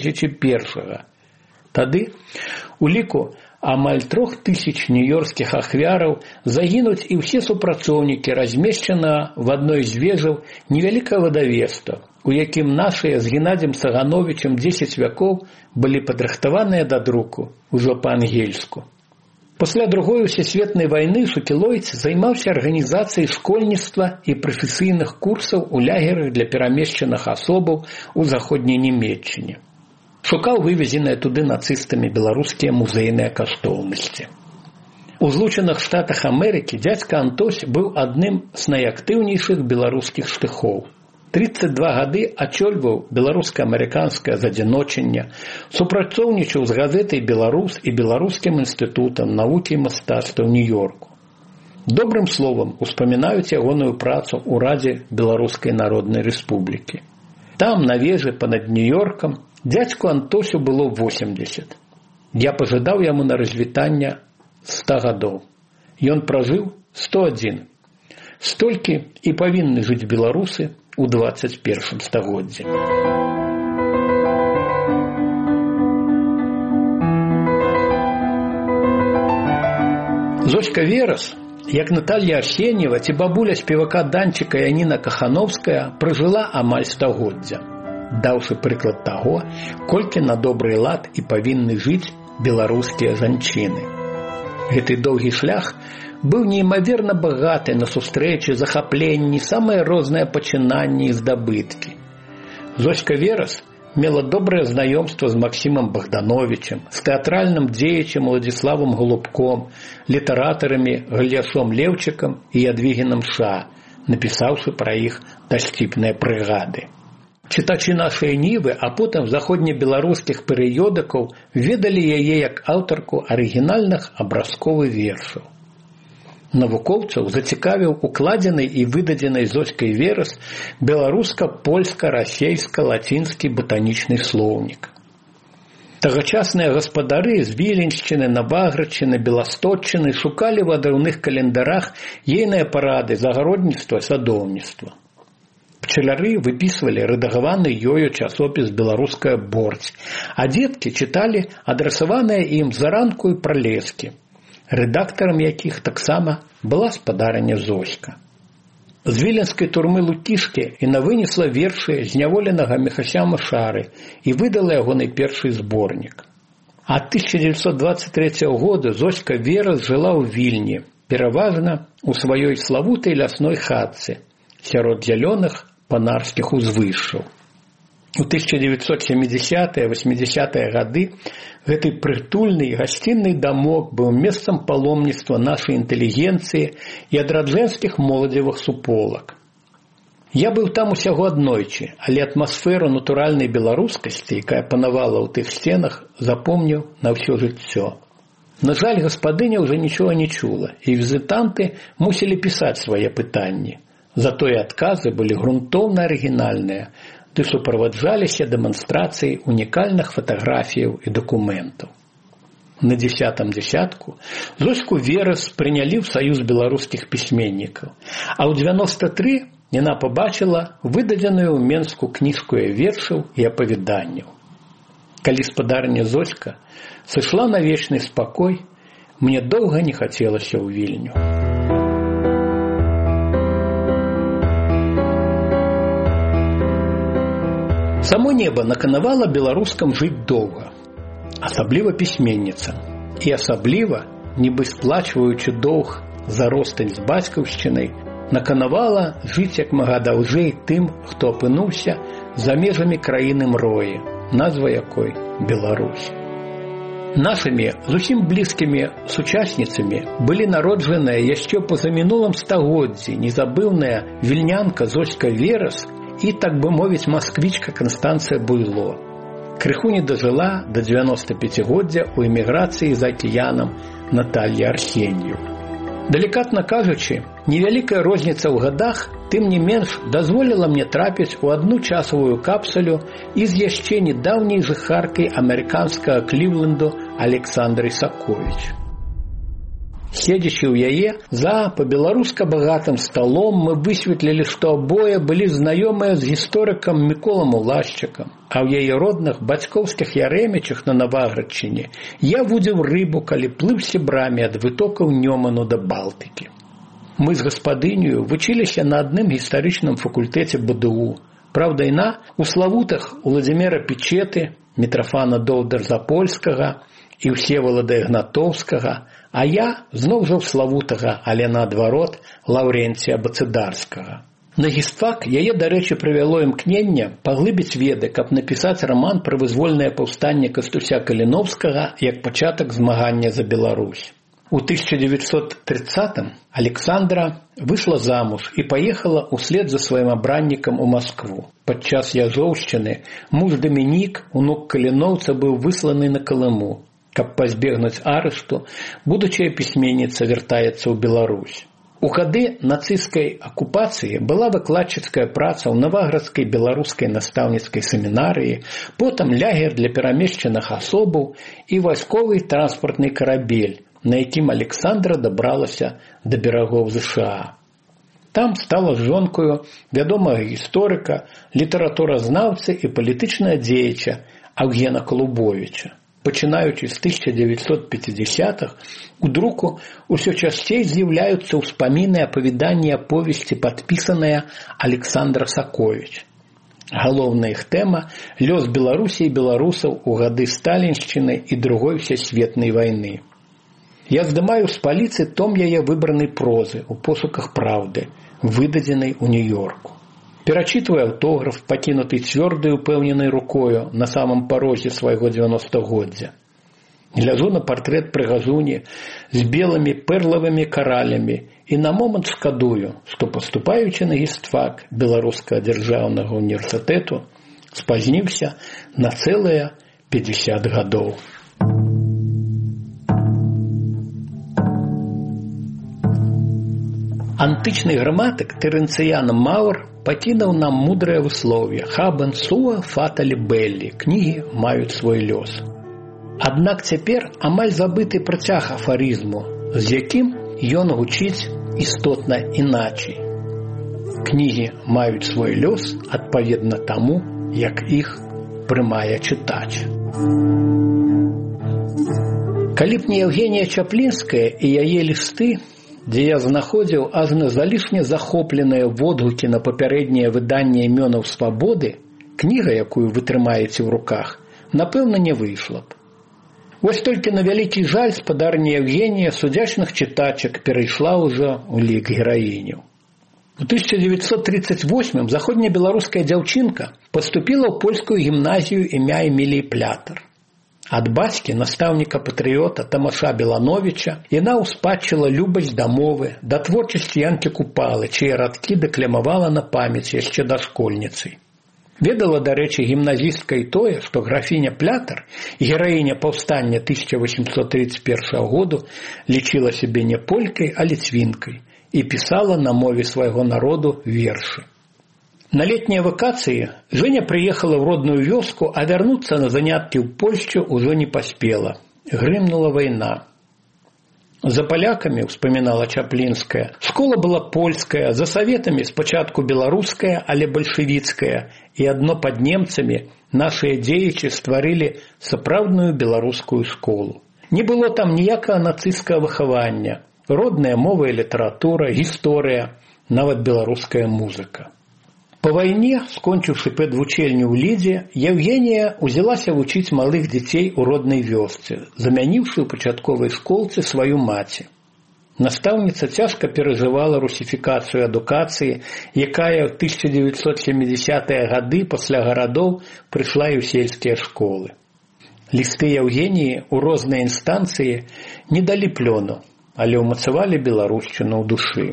2001. Тады у ліку амаль 3000 нью-йоркскіх ахвяраў загінуць і ўсе супрацоўнікі, размешчана в адной з вежаў невялікае выдавецтва, у якім нашыя з Геннадзем Сагановичам 10 вякоў былі падрыхтаваныя да друку ўжо па-ангельску. Пасля другой усесветнай вайны Сукілойц займаўся арганізацыяй школьніцтва і прафесійных курсаў у лагерах для перамешчаных асобаў у заходняй Нямецчыне. Шукаў вывезеныя туды нацыстамі беларускія музейныя каштоўнасці. У Злучаных Штатах Амерыкі дзядзька Антось быў адным з найактыўнейшых беларускіх штыхоў. 32 гады ачольваў беларуска-амерыканскае задзіночанне, супрацоўнічаў з газетай «Беларус» і Беларускім інстытутам навукі і мастацтва ў Нью-Йорку. Добрым словам успамінаюць ягоную працу ў Радзе Беларускай Народнай Рэспублікі. Там, на вежы панад Нью-Йоркам, дзядзьку Антосю было 80. Я пажадаў яму на развітанне 100 гадоў. Ён пражыў 101. Столькі і павінны жыць беларусы у 21 стагоддзі. Зоська Верас, як Наталья Арсеньева ці бабуля спевака Данчыка Яніна Кахановская, пражыла амаль стагоддзя, даўшы прыклад таго, колькі на добры лад і павінны жыць беларускія жанчыны. Гэты доўгі шлях быў неймаверна багаты на сустрэчы, захапленні, самыя розныя пачынанні і здабыткі. Зоська Верас мела добрае знаёмства з Максімам Богдановичем, з тэатральным дзеячам Владзіславам Голубком, літаратарамі Галляшом Левчыкам і Ядвігінам Ша, напісаўшы пра іх дасціпныя прыгады. Чытачы нашай Нівы, а потым заходнебеларускіх перыёдыкаў ведалі яе як аўтарку арыгінальных абразковых вершаў. Навукоўцаў зацікавіў укладзены і выдадзенай Зоськай Верас беларуска-польска-расейска-лацінскі батанічны слоўнік. Тагачасныя гаспадары з Віленшчыны, Наваградчыны, Беласточчыны шукалі ў адрыўных календарах ейныя парады загародніцтва, садоўніцтва. Пчаляры выпісвалі рэдагаваны ёю часопіс «Беларуская борць», а дзеткі чыталі адрасаваныя ім заранку і пралескі, рэдактарам якіх таксама была спадарыня Зоська. З віленскай турмы Лукішкі яна вынесла вершы зняволенага Міхася Мышары і выдала яго найпершы зборнік. А 1923 года Зоська Верас жыла ў Вільні, пераважна ў сваёй славутай лясной хатцы сярод зялёных панарскіх узвышшаў. У 1970-80-е гады гэты прытульны гасцінны дамок быў месцам паломніцтва нашай інтэлігенцыі і адраджэнскіх моладзевых суполак. Я быў там усяго аднойчы, але атмасферу натуральнай беларускасці, якая панавала ў тых сценах, запомніў на ўсё жыццё. На жаль, гаспадыня ўжо нічога не чула, і візітанты мусілі пісаць свае пытанні. Затое адказы былі грунтоўна арыгінальныя, ды суправаджаліся дэманстрацыяй унікальных фатаграфіяў і дакументаў. На 10-м дзясятку Зоську Верас прынялі ў Саюз беларускіх пісьменнікаў, а ў 93 яна пабачыла выдадзеную ў Менску кніжку вершаў і апавяданняў. Калі спадарня Зоська сышла на вечны спакой, мне доўга не хацелася ў Вільню. Само неба наканавала беларускам жыць доўга, асабліва пісьменніцам, і асабліва, нібы сплачваючы доўг за ростань з бацькаўшчынай, наканавала жыць як мага даўжэй тым, хто апынуўся за межамі краіны мроі, назва якой Беларусь. Нашымі зусім блізкімі сучасніцамі былі народжаныя яшчэ пазамінулым стагоддзі незабыўная вільнянка Зоська Верас і, так бы мовіць, масквічка Канстанцыя Буйло. Крыху не дажыла да 95-годдзя ў эміграцыі за акіянам Наталья Арсеньеў. Далікатна кажучы, невялікая розніца ў гадах, тым не менш, дазволіла мне трапіць у адну часовую капсулю і з яшчэ недаўняй жыхаркай амерыканскага Клівленду Александрай Саковіч. Седзячы ў яе, за па-беларуска багатым сталом мы высветлілі, што абое былі знаёмыя з гісторыкам Міколам Улашчыкам, а ў яе родных бацькоўскіх Яремічах на Наваградчыне я вудзіў рыбу, калі плыў сябрамі ад вытокаў Нёману да Балтыкі. Мы з гаспадыняю вучыліся на адным гістарычным факультэце БДУ. Праўда, яна у славутах Уладзіміра Печеты, Мітрафана Доўдар-Запольскага і Всевалада Ігнатоўскага, а я зноў жа ў славутага, але наадварот, Лаўренція Бацыдарскага. На гістфак яе, дарэчы, прывяло імкненне паглыбіць веды, каб напісаць раман пра вызвольнае паўстанне Кастуся Каліновскага як пачатак змагання за Беларусь. У 1930-м Александра выйшла замуж і паехала ўслед за сваім абраннікам у Маскву. Падчас Язоўшчыны муж Дамінік, унук Каліноўца, быў высланы на Калыму. Каб пазбегнуць арышту, будучая пісьменніца вяртаецца ў Беларусь. У гады нацысцкай акупацыі была выкладчыцкая праца ў Наваградскай беларускай настаўніцкай семінарыі, потым лагер для перамешчаных асобаў і вайсковы транспартны карабель, на якім Александра дабралася да берагоў ЗША. Там стала жонкаю вядомага гісторыка, літаратуразнаўцы і палітычнага дзеяча Аўгена Калубовіча. Пачынаючы з 1950-х, у друку ўсё часцей з'яўляюцца ўспаміны, апавяданні, аповесці, падпісаныя Александра Саковіч. Галоўная іх тэма – лёс Беларусі і беларусаў у гады сталіншчыны і другой всесветнай вайны. Я здымаю з паліцы том яе выбранай прозы ў пошуках праўды, выдадзенай у Нью-Йорку. Перачытваю аўтограф, пакінуты цвёрдай упэўненай рукою на самым парозе свайго 90-годдзя. Гляжу на партрэт пры газуні з белымі пэрлавымі каралямі і на момант шкадую, што, паступаючы на гістфак Беларускага дзяржаўнага універсітэту, спазніўся на цэлыя 50 гадоў. Антычны граматык Тэрэнцыян Маур пакінуў нам мудрае выслоўе «Хабен суа фатали белли» – кнігі маюць свой лёс. Аднак цяпер амаль забыты працяг афарызму, з якім ён гучыць істотна іначай. Кнігі маюць свой лёс адпаведна таму, як іх прымае чытач. Калі б не Евгенія Чаплінская і яе лісты, дзе я знаходзіў ажно залішне захопленыя водгукі на папярэднія выданні імёнаў свабоды, кніга, якую вы трымаеце ў руках, напэўна, не выйшла б. Вось толькі на вялікі жаль спадарня Евгенія судзячных чытачак перайшла ўжо ў лік гераіняў. У 1938-м заходнебеларуская дзяўчынка паступіла ў польскую гімназію імя Эміліі Плятар. Ад бацькі, настаўніка-патрыёта Тамаша Белановіча, яна ўспадчыла любасць да мовы, да творчасці Янкі Купалы, чые радкі дэкламавала на памяць яшчэ дашкольніцай. Ведала, дарэчы, гімназістка і тое, што графіня Плятар, гераіня паўстання 1831 году, лічыла сябе не полькай, а ліцвінкай і пісала на мове свайго народу вершы. На летние вакации Женя приехала в родную вёску, а вернуться на занятки в Польшу уже не поспела. Грымнула война. За поляками, вспоминала Чаплинская, школа была польская, за советами спочатку белорусская, але большевицкая, и одно под немцами наши дзеячы стварылі сапраўдную беларускую школу. Не было там ніякага нацысцкага выхавання, родная мова і літаратура, гісторыя, нават беларуская музыка. По войне, скончыўшы педвучэльню ў Лідзе, Евгения узялася вучыць малых дзяцей у роднай вёсцы, замяніўшы ў пачатковай школцы сваю маці. Настаўніца цяжка перажывала русіфікацыю адукацыі, якая ў 1970-е гады пасля гарадоў прыйшла і ў сельскія школы. Лісты Евгении ў розныя інстанцыі не далі плёну, але ўмацавалі беларушчыну ў душы.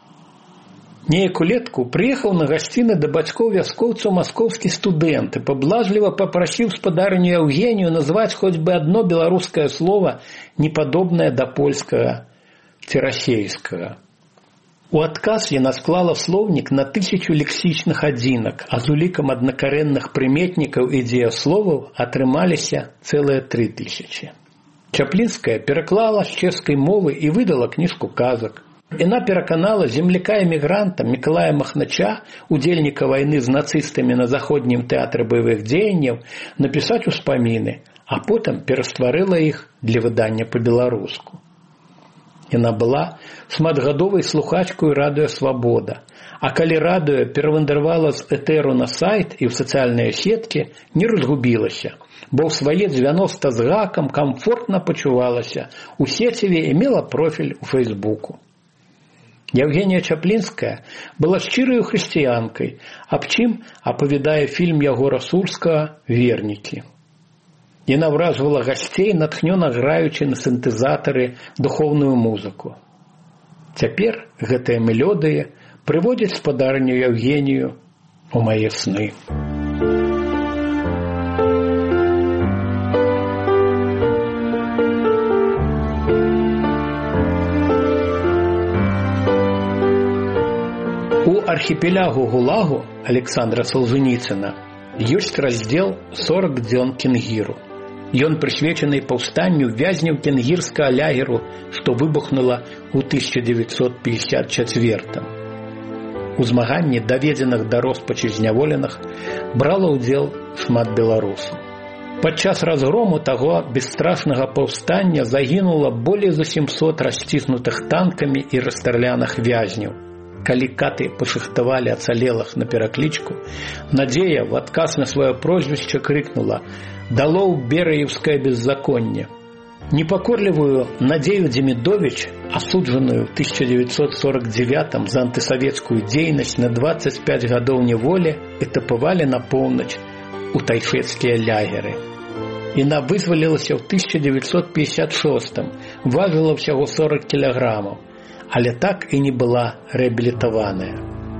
Неяк улетку приехал на гостины до бацькоў вяскоўцаў маскоўскі студэнт и поблажліва попросил спадарыню Евгению назвать хоть бы одно белорусское слово, неподобное до польского ці расейскага. У адказ яна склала в словник на 1000 лексічных адзінак, а з улікам аднакарэнных прыметнікаў і дзеясловаў атрымаліся цэлыя 3000. Чаплінская пераклала з чэшскай мовы і выдала кніжку казак. Яна пераканала земляка-эмігранта Мікалая Махнача, удзельніка вайны з нацыстамі на заходнім тэатры баявых дзеянняў, напісаць успаміны, а потым перастварыла іх для выдання па-беларуску. Яна была шматгадовай слухачкой радыё «Свабода», а калі радыё перавандравала з этэру на сайт і ў сацыяльныя сеткі, не разгубілася, бо ў свае 90 з гакам камфортна пачувалася, у сеціве і мела профіль у Фейсбуку. Евгения Чаплінская была шчыраю хрысціянкай, аб чым апавядае фільм Ягора Сурскага «Вернікі». Яна ўражвала гасцей, натхнёна граючы на сінтэзатары духоўную музыку. Цяпер гэтыя мелодыі прыводзяць спадарню Евгению у мае сны. У архіпелягу ГУЛАГу Александра Солженіцына ёсць раздзел «40 дзён Кенгіру». Ён прысвечаны паўстанню вязняў кенгірскага лагеру, што выбухнула ў 1954. У змаганні даведзеных да роспачы зняволеных брала ўдзел шмат беларусаў. Падчас разгрому таго бесстрашнага паўстання загінула болей за 700 расціснутых танкамі і расстраляных вязняў. Калі каты пашахтавалі ацалелых на пераклічку, Надзея в адказ на сваё прозвішча крыкнула «Далоў бераевскае беззаконне». Непакорлівую Надзею Демидович, асуджаную в 1949 за антысавецкую дзейнасць на 25 гадоў неволі, этапавалі на поўнач у тайшэцкія лягеры. Яна вызвалілася ў 1956, важыла ўсяго 40 кілаграмаў, але так і не была рэабілітаваная.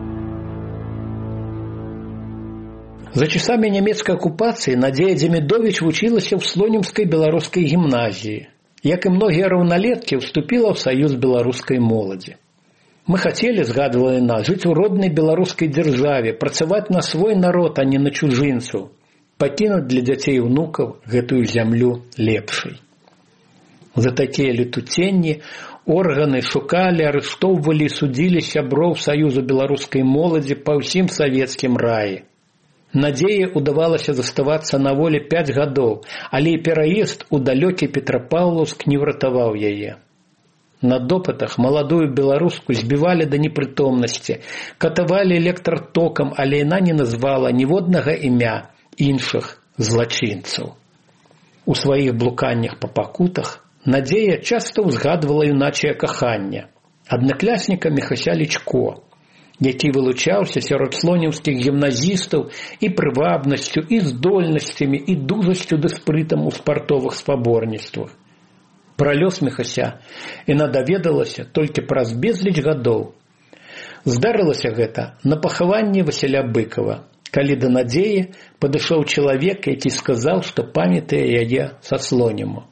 За часамі нямецкай акупацыі Надзея Демидович вучылася ў слонімскай беларускай гімназіі. Як і многія раўналеткі, уступіла ў саюз беларускай моладзі. Мы хацелі, згадвала яна, жыць у роднай беларускай дзяржаве, працаваць на свой народ, а не на чужынцаў, пакінуць для дзяцей і ўнукаў гэтую зямлю лепшай. За такія летуценні органы шукалі, арыштоўвалі і судзілі сяброў саюзу беларускай моладзі па ўсім савецкім раі. Надзее удавалася заставацца на волі 5 гадоў, але і пераезд у далёкі Петрапаўлаўск не ўратаваў яе. На допытах маладую беларуску збівалі да непрытомнасці, катавалі электротокам, але яна не назвала ніводнага імя іншых злачынцаў. У сваіх блуканнях па пакутах Надзея часта ўзгадвала юначае каханне, аднаклясніка Міхася Лічко, які вылучаўся сярод слонімскіх гімназістаў і прывабнасцю, і здольнасцямі, і дужасцю ды спрытам у спартовых спаборніцтвах. Пра лёс Міхася яна даведалася толькі праз безліч гадоў. Здарылася гэта на пахаванні Васіля Быкова, калі да Надзеі падышоў чалавек, які сказаў, што памятае яе са Слоніму.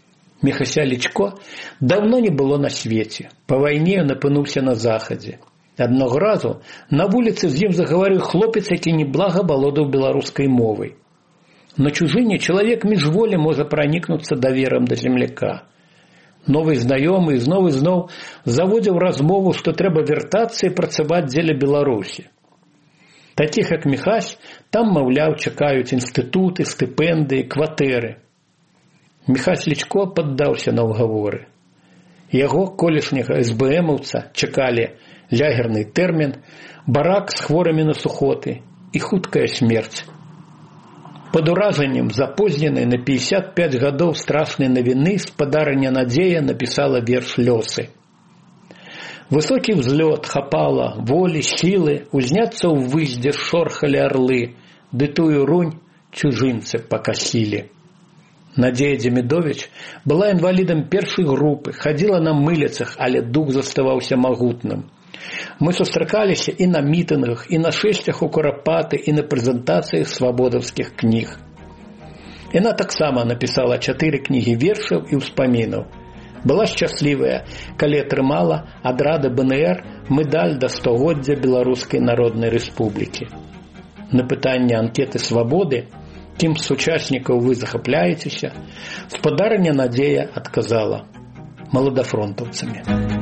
Міхася Лічко даўно не было на свеце. Па вайне ён апынуўся на захадзе. Аднаго разу на вуліцы з ім загаварыў хлопец, які неблага валодаў беларускай мовай. На чужыне чалавек міжволі можа пранікнуцца даверам да земляка. Новы знаёмы зноў заводзіў размову, што трэба вяртацца і працаваць дзеля Беларусі. Такіх, як Міхась, там, маўляў, чакаюць інстытуты, стыпендыі, кватэры. Міхась Лічко паддаўся на ўгаворы. Яго, колішняга СБМаўца, чакалі лягерны тэрмін, барак з хворымі на сухоты і хуткая смерць. Пад уражаннем запозненай на 55 гадоў страшнай навіны спадарыня Надзея напісала верш «Лёсы». Высокі взлёт хапала волі, сілы, узняцца ўвысь, дзе шорхалі арлы, ды тую рунь чужынцы пакасілі. Надзея Демідовіч была інвалідам першай групы, хадзіла на мыліцах, але дух заставаўся магутным. Мы сустракаліся і на мітынгах, і на шэсцях у Курапаты, і на прэзентацыях свабодаўскіх кніг. Яна таксама напісала 4 кнігі вершаў і ўспамінаў. Была шчаслівая, калі атрымала ад Рады БНР медаль да стагоддзя Беларускай Народнай Рэспублікі. На пытанне анкеты «Свабоды», кім з сучаснікаў вы захапляецеся, спадарыня Надзея адказала: маладафронтаўцамі.